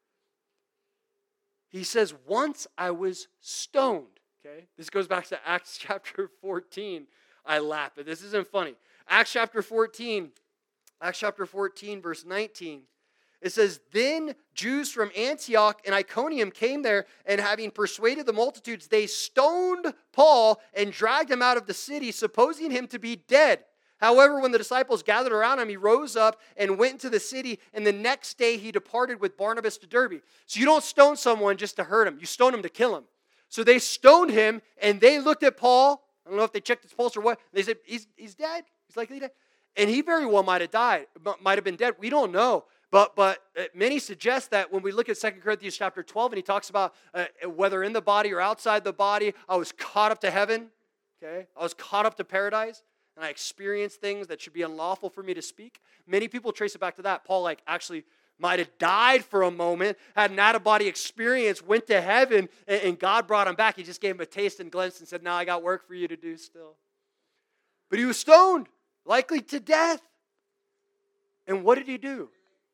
He says, once I was stoned. Okay? This goes back to Acts chapter 14. I laugh, but this isn't funny. Acts chapter 14, verse 19. It says, then Jews from Antioch and Iconium came there, and having persuaded the multitudes, they stoned Paul and dragged him out of the city, supposing him to be dead. However, when the disciples gathered around him, he rose up and went into the city, and the next day he departed with Barnabas to Derbe. So you don't stone someone just to hurt him. You stone him to kill him. So they stoned him, and they looked at Paul. I don't know if they checked his pulse or what. They said, he's dead. He's likely dead. And he very well might have died, might have been dead. We don't know. But many suggest that when we look at 2 Corinthians chapter 12, and he talks about whether in the body or outside the body, I was caught up to heaven. Okay, I was caught up to paradise, and I experienced things that should be unlawful for me to speak. Many people trace it back to that. Paul actually might have died for a moment, had an out-of-body experience, went to heaven, and God brought him back. He just gave him a taste and glimpse and said, now I got work for you to do still. But he was stoned, likely to death. And what did he do?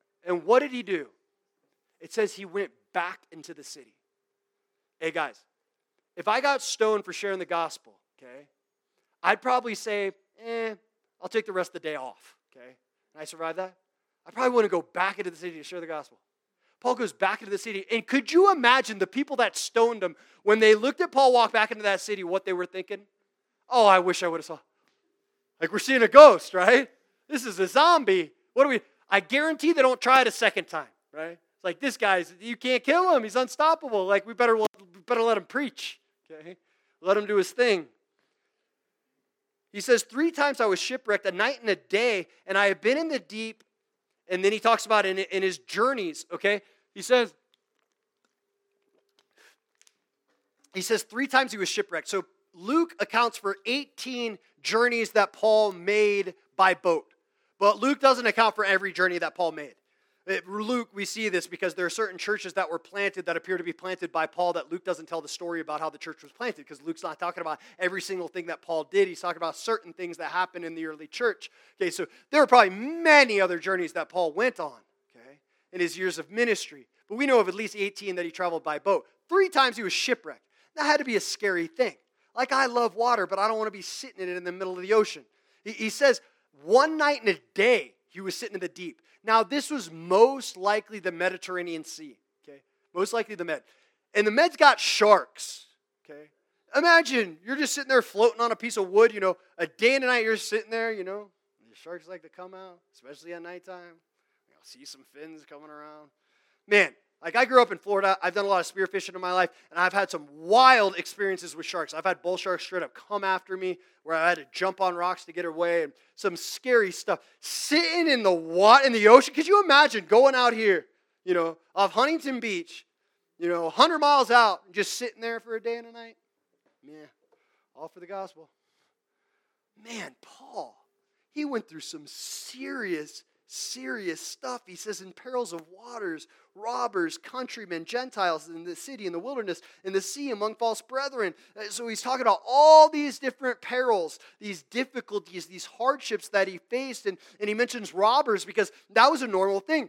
It says he went back into the city. Hey guys, if I got stoned for sharing the gospel, okay, I'd probably say, I'll take the rest of the day off, okay? Can I survive that? I probably wouldn't go back into the city to share the gospel. Paul goes back into the city, and could you imagine the people that stoned him, when they looked at Paul walk back into that city, what they were thinking? Oh, I wish I would have saw. Like we're seeing a ghost, right? This is a zombie. I guarantee they don't try it a second time, right? It's like, this guy's, you can't kill him. He's unstoppable. Like, we better let him preach, okay? Let him do his thing. He says, 3 times I was shipwrecked, a night and a day, and I have been in the deep. And then he talks about in his journeys, okay? He says 3 times he was shipwrecked. So Luke accounts for 18 journeys that Paul made by boat. But Luke doesn't account for every journey that Paul made. Luke, we see this because there are certain churches that were planted that appear to be planted by Paul that Luke doesn't tell the story about how the church was planted, because Luke's not talking about every single thing that Paul did. He's talking about certain things that happened in the early church. Okay, so there were probably many other journeys that Paul went on, okay, in his years of ministry. But we know of at least 18 that he traveled by boat. 3 times he was shipwrecked. That had to be a scary thing. Like, I love water, but I don't want to be sitting in it in the middle of the ocean. He says 1 night and a day he was sitting in the deep. Now, this was most likely the Mediterranean Sea, okay? Most likely the Med. And the Med's got sharks, okay? Imagine you're just sitting there floating on a piece of wood, a day and a night you're sitting there, the sharks like to come out, especially at nighttime. You'll see some fins coming around. Man, I grew up in Florida. I've done a lot of spearfishing in my life, and I've had some wild experiences with sharks. I've had bull sharks straight up come after me, where I had to jump on rocks to get away, and some scary stuff. Sitting in the ocean. Could you imagine going out here, off Huntington Beach, 100 miles out, and just sitting there for a day and a night? Yeah, all for the gospel. Man, Paul, he went through some serious stuff. He says, in perils of waters, robbers, countrymen, Gentiles, in the city, in the wilderness, in the sea, among false brethren. So he's talking about all these different perils, these difficulties, these hardships that he faced. And he mentions robbers because that was a normal thing.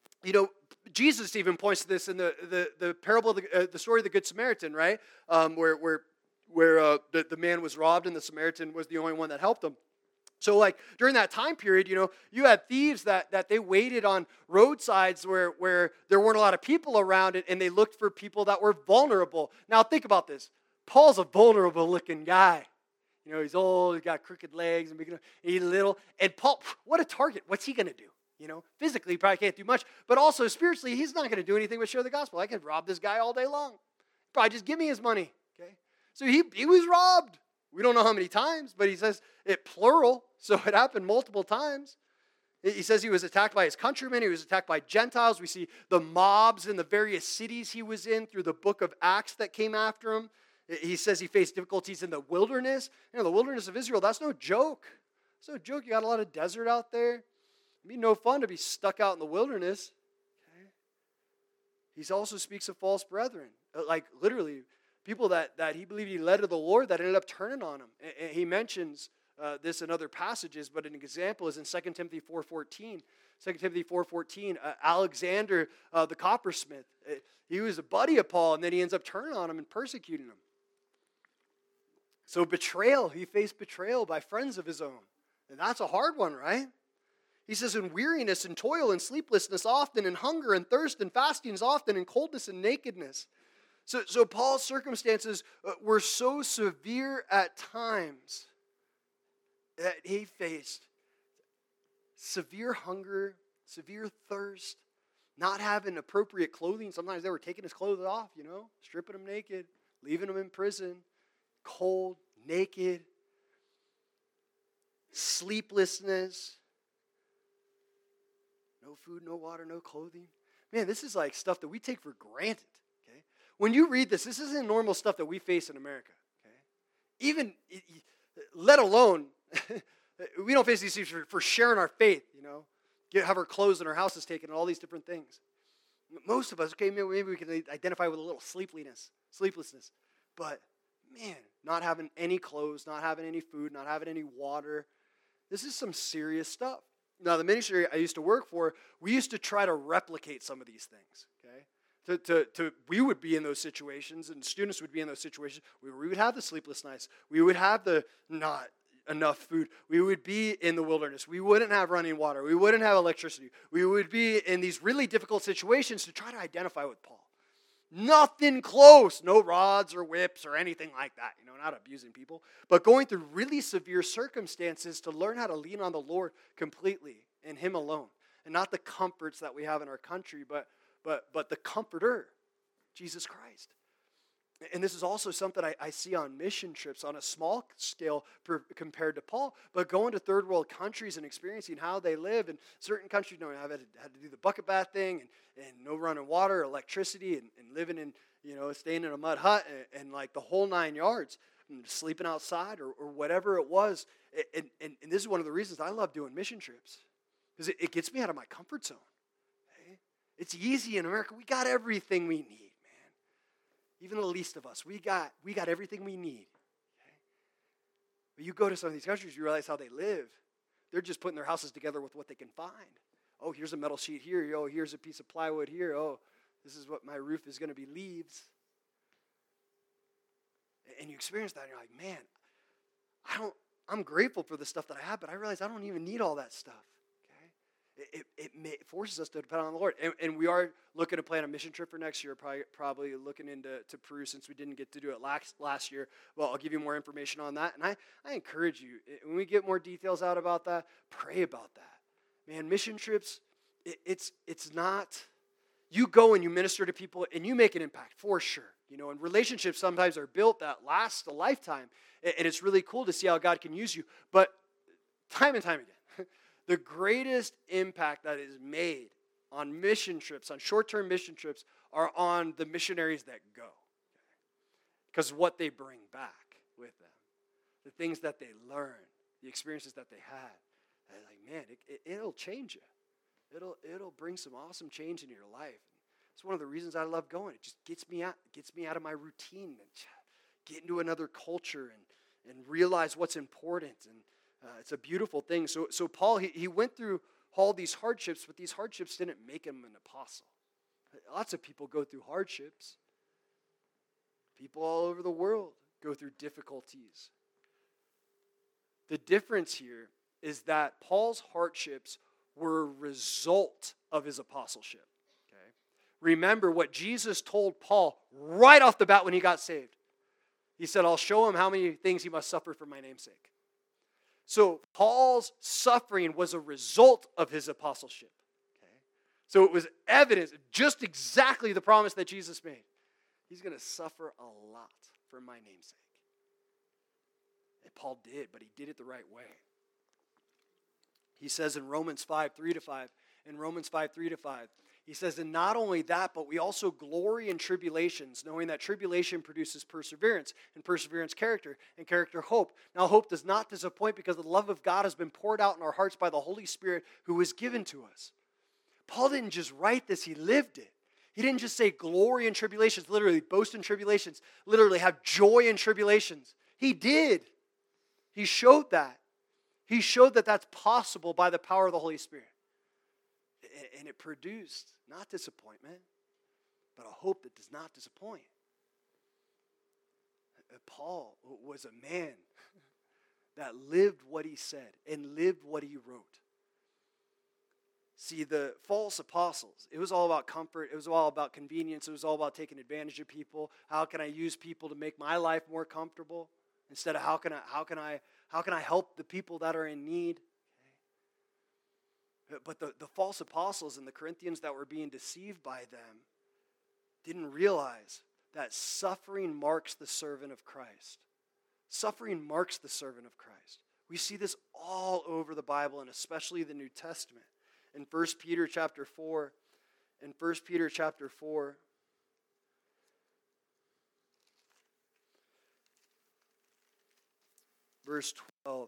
Jesus even points to this in the parable of the story of the Good Samaritan, right? Where the man was robbed and the Samaritan was the only one that helped him. So during that time period, you had thieves that they waited on roadsides where there weren't a lot of people around, and they looked for people that were vulnerable. Now think about this. Paul's a vulnerable looking guy. He's old, he's got crooked legs, and he's little. And Paul, what a target. What's he going to do? Physically, he probably can't do much. But also spiritually, he's not going to do anything but share the gospel. I can rob this guy all day long. Probably just give me his money. Okay. So he was robbed. We don't know how many times, but he says it plural, so it happened multiple times. He says he was attacked by his countrymen. He was attacked by Gentiles. We see the mobs in the various cities he was in through the book of Acts that came after him. He says he faced difficulties in the wilderness. The wilderness of Israel, that's no joke. It's no joke. You got a lot of desert out there. It'd be no fun to be stuck out in the wilderness. Okay? He also speaks of false brethren. Like literally, people that he believed he led to the Lord that ended up turning on him. And he mentions this in other passages, but an example is in 2 Timothy 4:14. 2 Timothy 4:14, Alexander the coppersmith, he was a buddy of Paul, and then he ends up turning on him and persecuting him. So betrayal, he faced betrayal by friends of his own. And that's a hard one, right? He says, in weariness and toil and sleeplessness often, in hunger and thirst and fastings often, in coldness and nakedness. So Paul's circumstances were so severe at times that he faced severe hunger, severe thirst, not having appropriate clothing. Sometimes they were taking his clothes off, stripping him naked, leaving him in prison, cold, naked, sleeplessness, no food, no water, no clothing. Man, this is like stuff that we take for granted, okay? When you read this isn't normal stuff that we face in America, okay? Even, let alone, we don't face these things for sharing our faith, have our clothes and our houses taken and all these different things. Most of us, okay, maybe we can identify with a little sleeplessness, but man, not having any clothes, not having any food, not having any water, this is some serious stuff. Now, the ministry I used to work for, we used to try to replicate some of these things, okay? We would be in those situations, and students would be in those situations. We would have the sleepless nights. We would have the not enough food. We would be in the wilderness. We wouldn't have running water. We wouldn't have electricity. We would be in these really difficult situations to try to identify with Paul. Nothing close, no rods or whips or anything like that, not abusing people, but going through really severe circumstances to learn how to lean on the Lord completely and Him alone, and not the comforts that we have in our country, but the Comforter, Jesus Christ. And this is also something I see on mission trips on a small scale compared to Paul, but going to third world countries and experiencing how they live. And certain countries have had to do the bucket bath thing and no running water, electricity, and living in, staying in a mud hut and like the whole 9 yards, and sleeping outside or whatever it was. And this is one of the reasons I love doing mission trips, because it gets me out of my comfort zone. Okay? It's easy in America. We got everything we need. Even the least of us, we got everything we need. Okay? But you go to some of these countries, you realize how they live. They're just putting their houses together with what they can find. Oh, here's a metal sheet here. Oh, here's a piece of plywood here. Oh, this is what my roof is going to be, leaves. And you experience that, and you're like, man, I'm grateful for the stuff that I have, but I realize I don't even need all that stuff. It forces us to depend on the Lord. And we are looking to plan a mission trip for next year, probably looking into Peru since we didn't get to do it last year. Well, I'll give you more information on that. And I encourage you, when we get more details out about that, pray about that. Man, mission trips, it's not, you go and you minister to people and you make an impact for sure. And relationships sometimes are built that last a lifetime. And it's really cool to see how God can use you. But time and time again, the greatest impact that is made on mission trips, on short-term mission trips, are on the missionaries that go. Because what they bring back with them, the things that they learn, the experiences that they had, like, man, it'll change you. It'll bring some awesome change into your life. It's one of the reasons I love going. It just gets me out of my routine and get into another culture and realize what's important. And it's a beautiful thing. So Paul, he went through all these hardships, but these hardships didn't make him an apostle. Lots of people go through hardships. People all over the world go through difficulties. The difference here is that Paul's hardships were a result of his apostleship. Okay? Remember what Jesus told Paul right off the bat when he got saved. He said, I'll show him how many things he must suffer for my name's sake. So Paul's suffering was a result of his apostleship. Okay? So it was evidence, just exactly the promise that Jesus made. He's going to suffer a lot for my name's sake. And Paul did, but he did it the right way. He says in Romans 5:3-5, He says, and not only that, but we also glory in tribulations, knowing that tribulation produces perseverance, and perseverance character, and character hope. Now hope does not disappoint because the love of God has been poured out in our hearts by the Holy Spirit who was given to us. Paul didn't just write this, he lived it. He didn't just say glory in tribulations, literally boast in tribulations, literally have joy in tribulations. He did. He showed that. He showed that that's possible by the power of the Holy Spirit. And it produced not disappointment, but a hope that does not disappoint. Paul was a man that lived what he said and lived what he wrote. See, the false apostles, it was all about comfort. It was all about convenience. It was all about taking advantage of people. How can I use people to make my life more comfortable? Instead of how can I help the people that are in need? But the false apostles and the Corinthians that were being deceived by them didn't realize that suffering marks the servant of Christ. Suffering marks the servant of Christ. We see this all over the Bible, and especially the New Testament. In 1 Peter chapter 4, verse 12,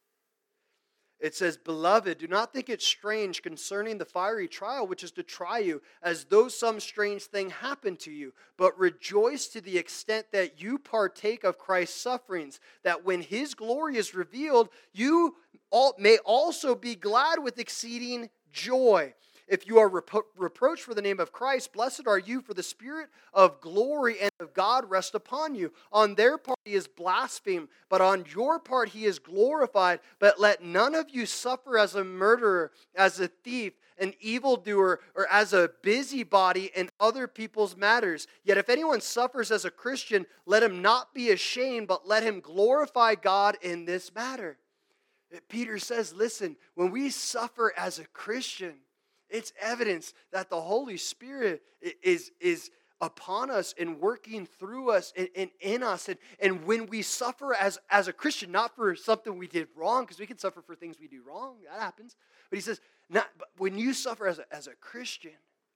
it says, "Beloved, do not think it strange concerning the fiery trial which is to try you, as though some strange thing happened to you. But rejoice to the extent that you partake of Christ's sufferings, that when his glory is revealed, you may also be glad with exceeding joy. If you are reproached for the name of Christ, blessed are you, for the Spirit of glory and of God rest upon you. On their part he is blasphemed, but on your part he is glorified. But let none of you suffer as a murderer, as a thief, an evildoer, or as a busybody in other people's matters. Yet if anyone suffers as a Christian, let him not be ashamed, but let him glorify God in this matter." Peter says, listen, when we suffer as a Christian, it's evidence that the Holy Spirit is upon us and working through us and in us. And when we suffer as a Christian, not for something we did wrong, because we can suffer for things we do wrong, that happens. But he says, but when you suffer as a Christian,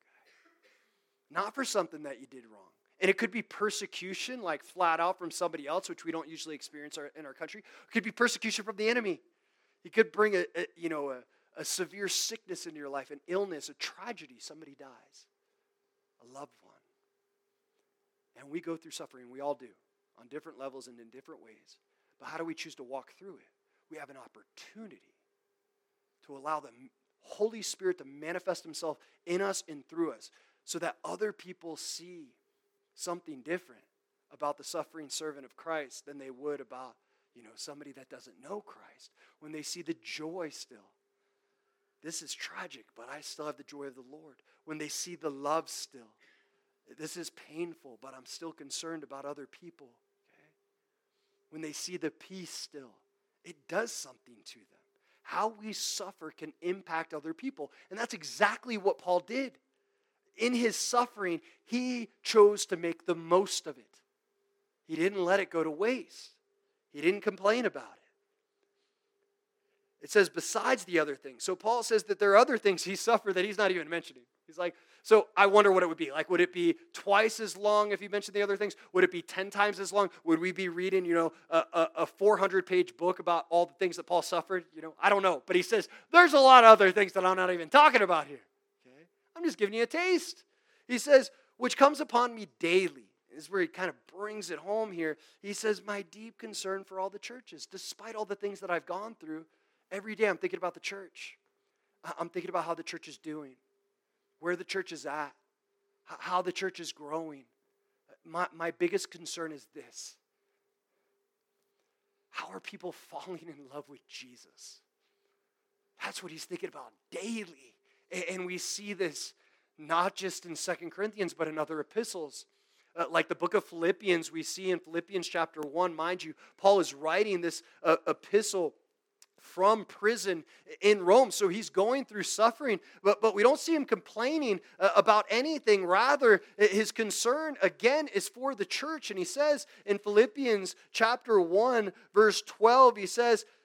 not for something that you did wrong. And it could be persecution, like flat out from somebody else, which we don't usually experience in our country. It could be persecution from the enemy. He could bring a severe sickness into your life, an illness, a tragedy, somebody dies, a loved one. And we go through suffering, we all do, on different levels and in different ways. But how do we choose to walk through it? We have an opportunity to allow the Holy Spirit to manifest himself in us and through us so that other people see something different about the suffering servant of Christ than they would about, somebody that doesn't know Christ. When they see the joy still. This is tragic, but I still have the joy of the Lord. When they see the love still. This is painful, but I'm still concerned about other people. Okay? When they see the peace still, it does something to them. How we suffer can impact other people. And that's exactly what Paul did. In his suffering, he chose to make the most of it. He didn't let it go to waste. He didn't complain about it. It says, besides the other things. So Paul says that there are other things he suffered that he's not even mentioning. He's like, so I wonder what it would be. Like, would it be twice as long if he mentioned the other things? Would it be 10 times as long? Would we be reading, a 400-page book about all the things that Paul suffered? I don't know. But he says, there's a lot of other things that I'm not even talking about here. Okay? I'm just giving you a taste. He says, which comes upon me daily. This is where he kind of brings it home here. He says, my deep concern for all the churches, despite all the things that I've gone through, every day I'm thinking about the church. I'm thinking about how the church is doing, where the church is at, how the church is growing. My biggest concern is this. How are people falling in love with Jesus? That's what he's thinking about daily. And we see this not just in 2 Corinthians, but in other epistles. Like the book of Philippians, we see in Philippians chapter 1, mind you, Paul is writing this epistle from prison in Rome. So he's going through suffering, but we don't see him complaining about anything. Rather, his concern, again, is for the church. And he says in Philippians chapter 1, verse 12, he says,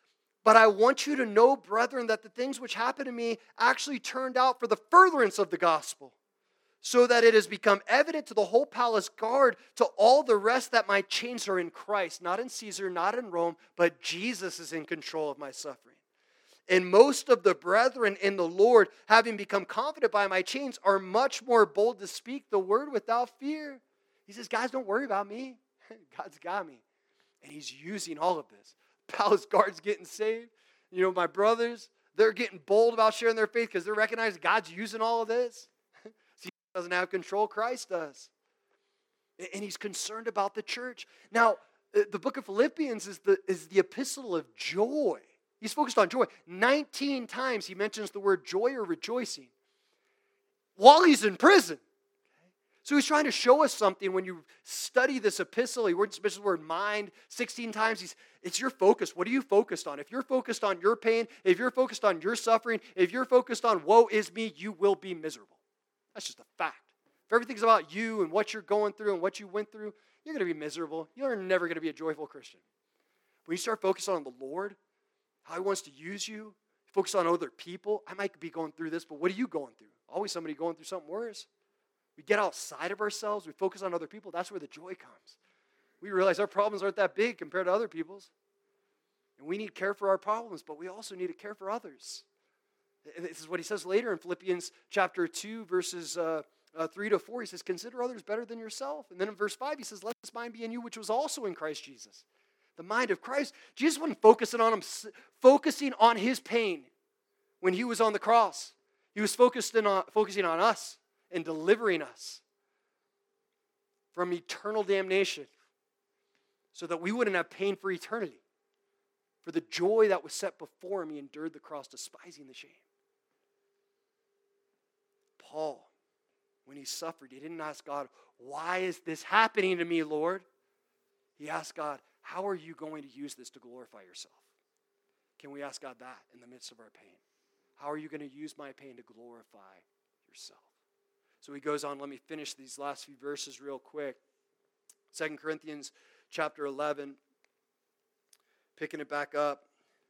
But I want you to know, brethren, that the things which happened to me actually turned out for the furtherance of the gospel, so that it has become evident to the whole palace guard, to all the rest, that my chains are in Christ, not in Caesar, not in Rome, but Jesus is in control of my suffering. And most of the brethren in the Lord, having become confident by my chains, are much more bold to speak the word without fear. He says, guys, don't worry about me. God's got me. And he's using all of this. Palace guards getting saved. My brothers, they're getting bold about sharing their faith because they're recognizing God's using all of this. See, he doesn't have control, Christ does. And he's concerned about the church. Now, the book of Philippians is the epistle of joy. He's focused on joy. 19 times he mentions the word joy or rejoicing while he's in prison. So he's trying to show us something when you study this epistle. He mentions the word mind 16 times. It's your focus. What are you focused on? If you're focused on your pain, if you're focused on your suffering, if you're focused on woe is me, you will be miserable. That's just a fact. If everything's about you and what you're going through and what you went through, you're going to be miserable. You're never going to be a joyful Christian. When you start focusing on the Lord, how he wants to use you, focus on other people. I might be going through this, but what are you going through? Always somebody going through something worse. We get outside of ourselves. We focus on other people. That's where the joy comes. We realize our problems aren't that big compared to other people's. And we need care for our problems, but we also need to care for others. And this is what he says later in Philippians chapter 2, verses 3 to 4. He says, consider others better than yourself. And then in verse 5, he says, let this mind be in you, which was also in Christ Jesus. The mind of Christ. Jesus wasn't focusing on his pain when he was on the cross. He was focusing on us and delivering us from eternal damnation so that we wouldn't have pain for eternity. For the joy that was set before him, he endured the cross, despising the shame. Paul, when he suffered, he didn't ask God, why is this happening to me, Lord? He asked God, how are you going to use this to glorify yourself? Can we ask God that in the midst of our pain? How are you going to use my pain to glorify yourself? So he goes on, let me finish these last few verses real quick. 2 Corinthians chapter 11, picking it back up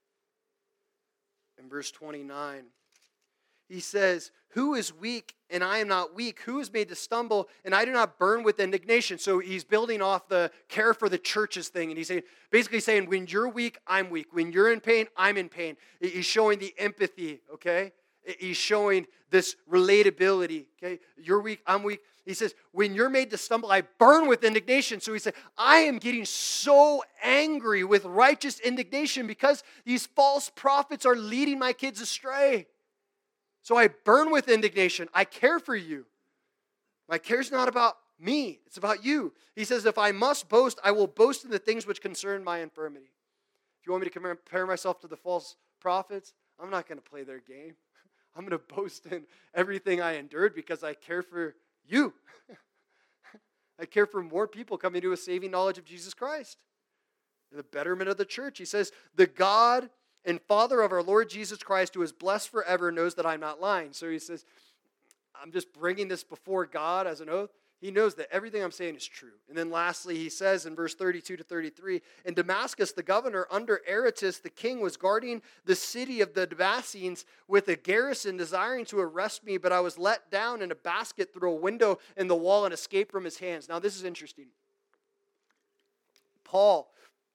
in verse 29. He says, who is weak and I am not weak? Who is made to stumble and I do not burn with indignation? So he's building off the care for the churches thing. And he's basically saying, when you're weak, I'm weak. When you're in pain, I'm in pain. He's showing the empathy, okay? He's showing this relatability, okay? You're weak, I'm weak. He says, when you're made to stumble, I burn with indignation. So he said, I am getting so angry with righteous indignation because these false prophets are leading my kids astray. So I burn with indignation. I care for you. My care's not about me. It's about you. He says, if I must boast, I will boast in the things which concern my infirmity. If you want me to compare myself to the false prophets, I'm not going to play their game. I'm going to boast in everything I endured because I care for you. I care for more people coming to a saving knowledge of Jesus Christ. The betterment of the church. He says, the God and Father of our Lord Jesus Christ, who is blessed forever, knows that I'm not lying. So he says, I'm just bringing this before God as an oath. He knows that everything I'm saying is true. And then lastly, he says in verse 32 to 33, in Damascus, the governor under Aretas, the king, was guarding the city of the Damascenes with a garrison, desiring to arrest me, but I was let down in a basket through a window in the wall and escaped from his hands. Now, this is interesting. Paul,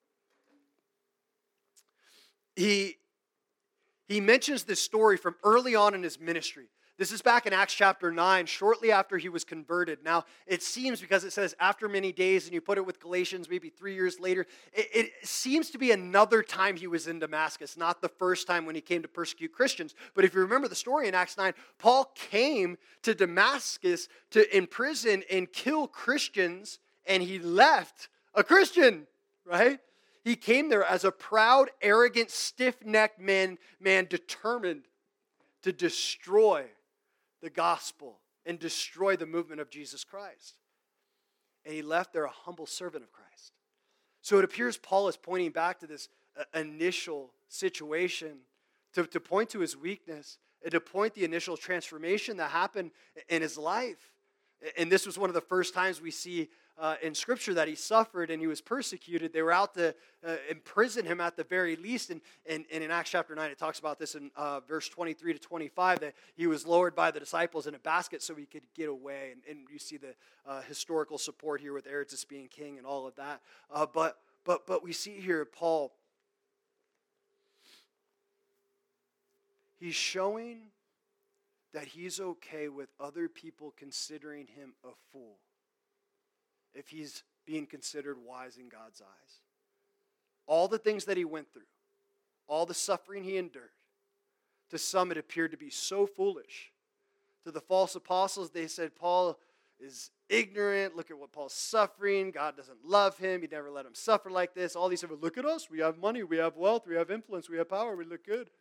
he mentions this story from early on in his ministry. This is back in Acts chapter 9, shortly after he was converted. Now, it seems, because it says after many days, and you put it with Galatians maybe 3 years later, it seems to be another time he was in Damascus, not the first time when he came to persecute Christians. But if you remember the story in Acts 9, Paul came to Damascus to imprison and kill Christians, and he left a Christian, right? He came there as a proud, arrogant, stiff-necked man determined to destroy the gospel and destroy the movement of Jesus Christ. And he left there a humble servant of Christ. So it appears Paul is pointing back to this initial situation to point to his weakness and to point the initial transformation that happened in his life. And this was one of the first times we see in Scripture that he suffered and he was persecuted. They were out to imprison him at the very least. And in Acts chapter 9, it talks about this in verse 23 to 25, that he was lowered by the disciples in a basket so he could get away. And you see the historical support here with Aretas being king and all of that. But we see here Paul, he's showing that he's okay with other people considering him a fool if he's being considered wise in God's eyes. All the things that he went through, all the suffering he endured, to some it appeared to be so foolish. To the false apostles, they said, Paul is ignorant. Look at what Paul's suffering. God doesn't love him. He never let him suffer like this. All these people, look at us. We have money. We have wealth. We have influence. We have power. We look good.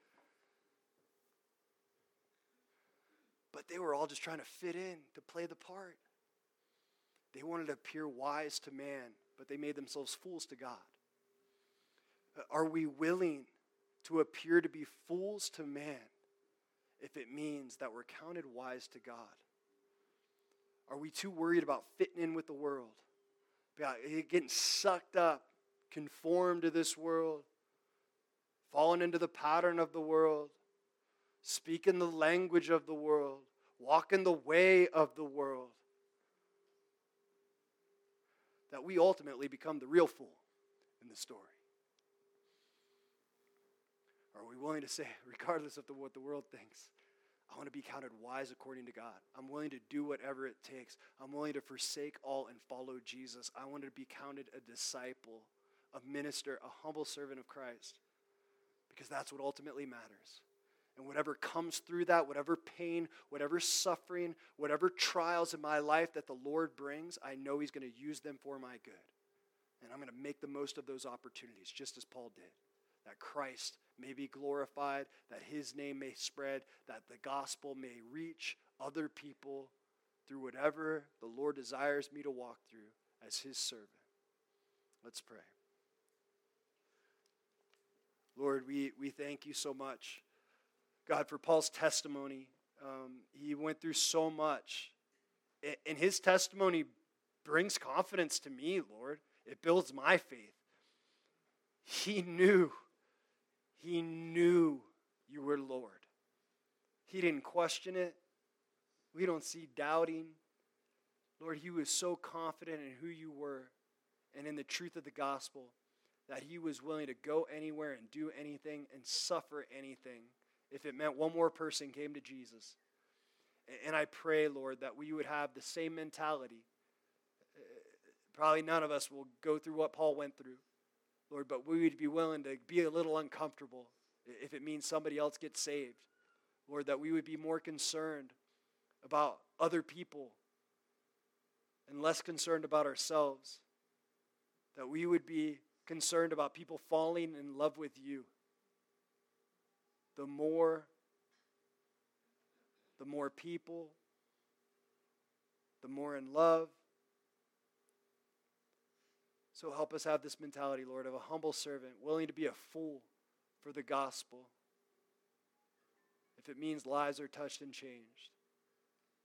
But they were all just trying to fit in, to play the part. They wanted to appear wise to man, but they made themselves fools to God. Are we willing to appear to be fools to man if it means that we're counted wise to God? Are we too worried about fitting in with the world, about getting sucked up, conformed to this world, falling into the pattern of the world, speaking the language of the world, walking the way of the world, that we ultimately become the real fool in the story? Are we willing to say, regardless of what the world thinks, I want to be counted wise according to God. I'm willing to do whatever it takes. I'm willing to forsake all and follow Jesus. I want to be counted a disciple, a minister, a humble servant of Christ, because that's what ultimately matters. And whatever comes through that, whatever pain, whatever suffering, whatever trials in my life that the Lord brings, I know he's going to use them for my good. And I'm going to make the most of those opportunities, just as Paul did. That Christ may be glorified, that his name may spread, that the gospel may reach other people through whatever the Lord desires me to walk through as his servant. Let's pray. Lord, we thank you so much, God, for Paul's testimony. He went through so much. And his testimony brings confidence to me, Lord. It builds my faith. He knew you were Lord. He didn't question it. We don't see doubting. Lord, he was so confident in who you were and in the truth of the gospel that he was willing to go anywhere and do anything and suffer anything if it meant one more person came to Jesus. And I pray, Lord, that we would have the same mentality. Probably none of us will go through what Paul went through, Lord, but we would be willing to be a little uncomfortable if it means somebody else gets saved. Lord, that we would be more concerned about other people and less concerned about ourselves. That we would be concerned about people falling in love with you. The more people, the more in love. So help us have this mentality, Lord, of a humble servant, willing to be a fool for the gospel, if it means lives are touched and changed.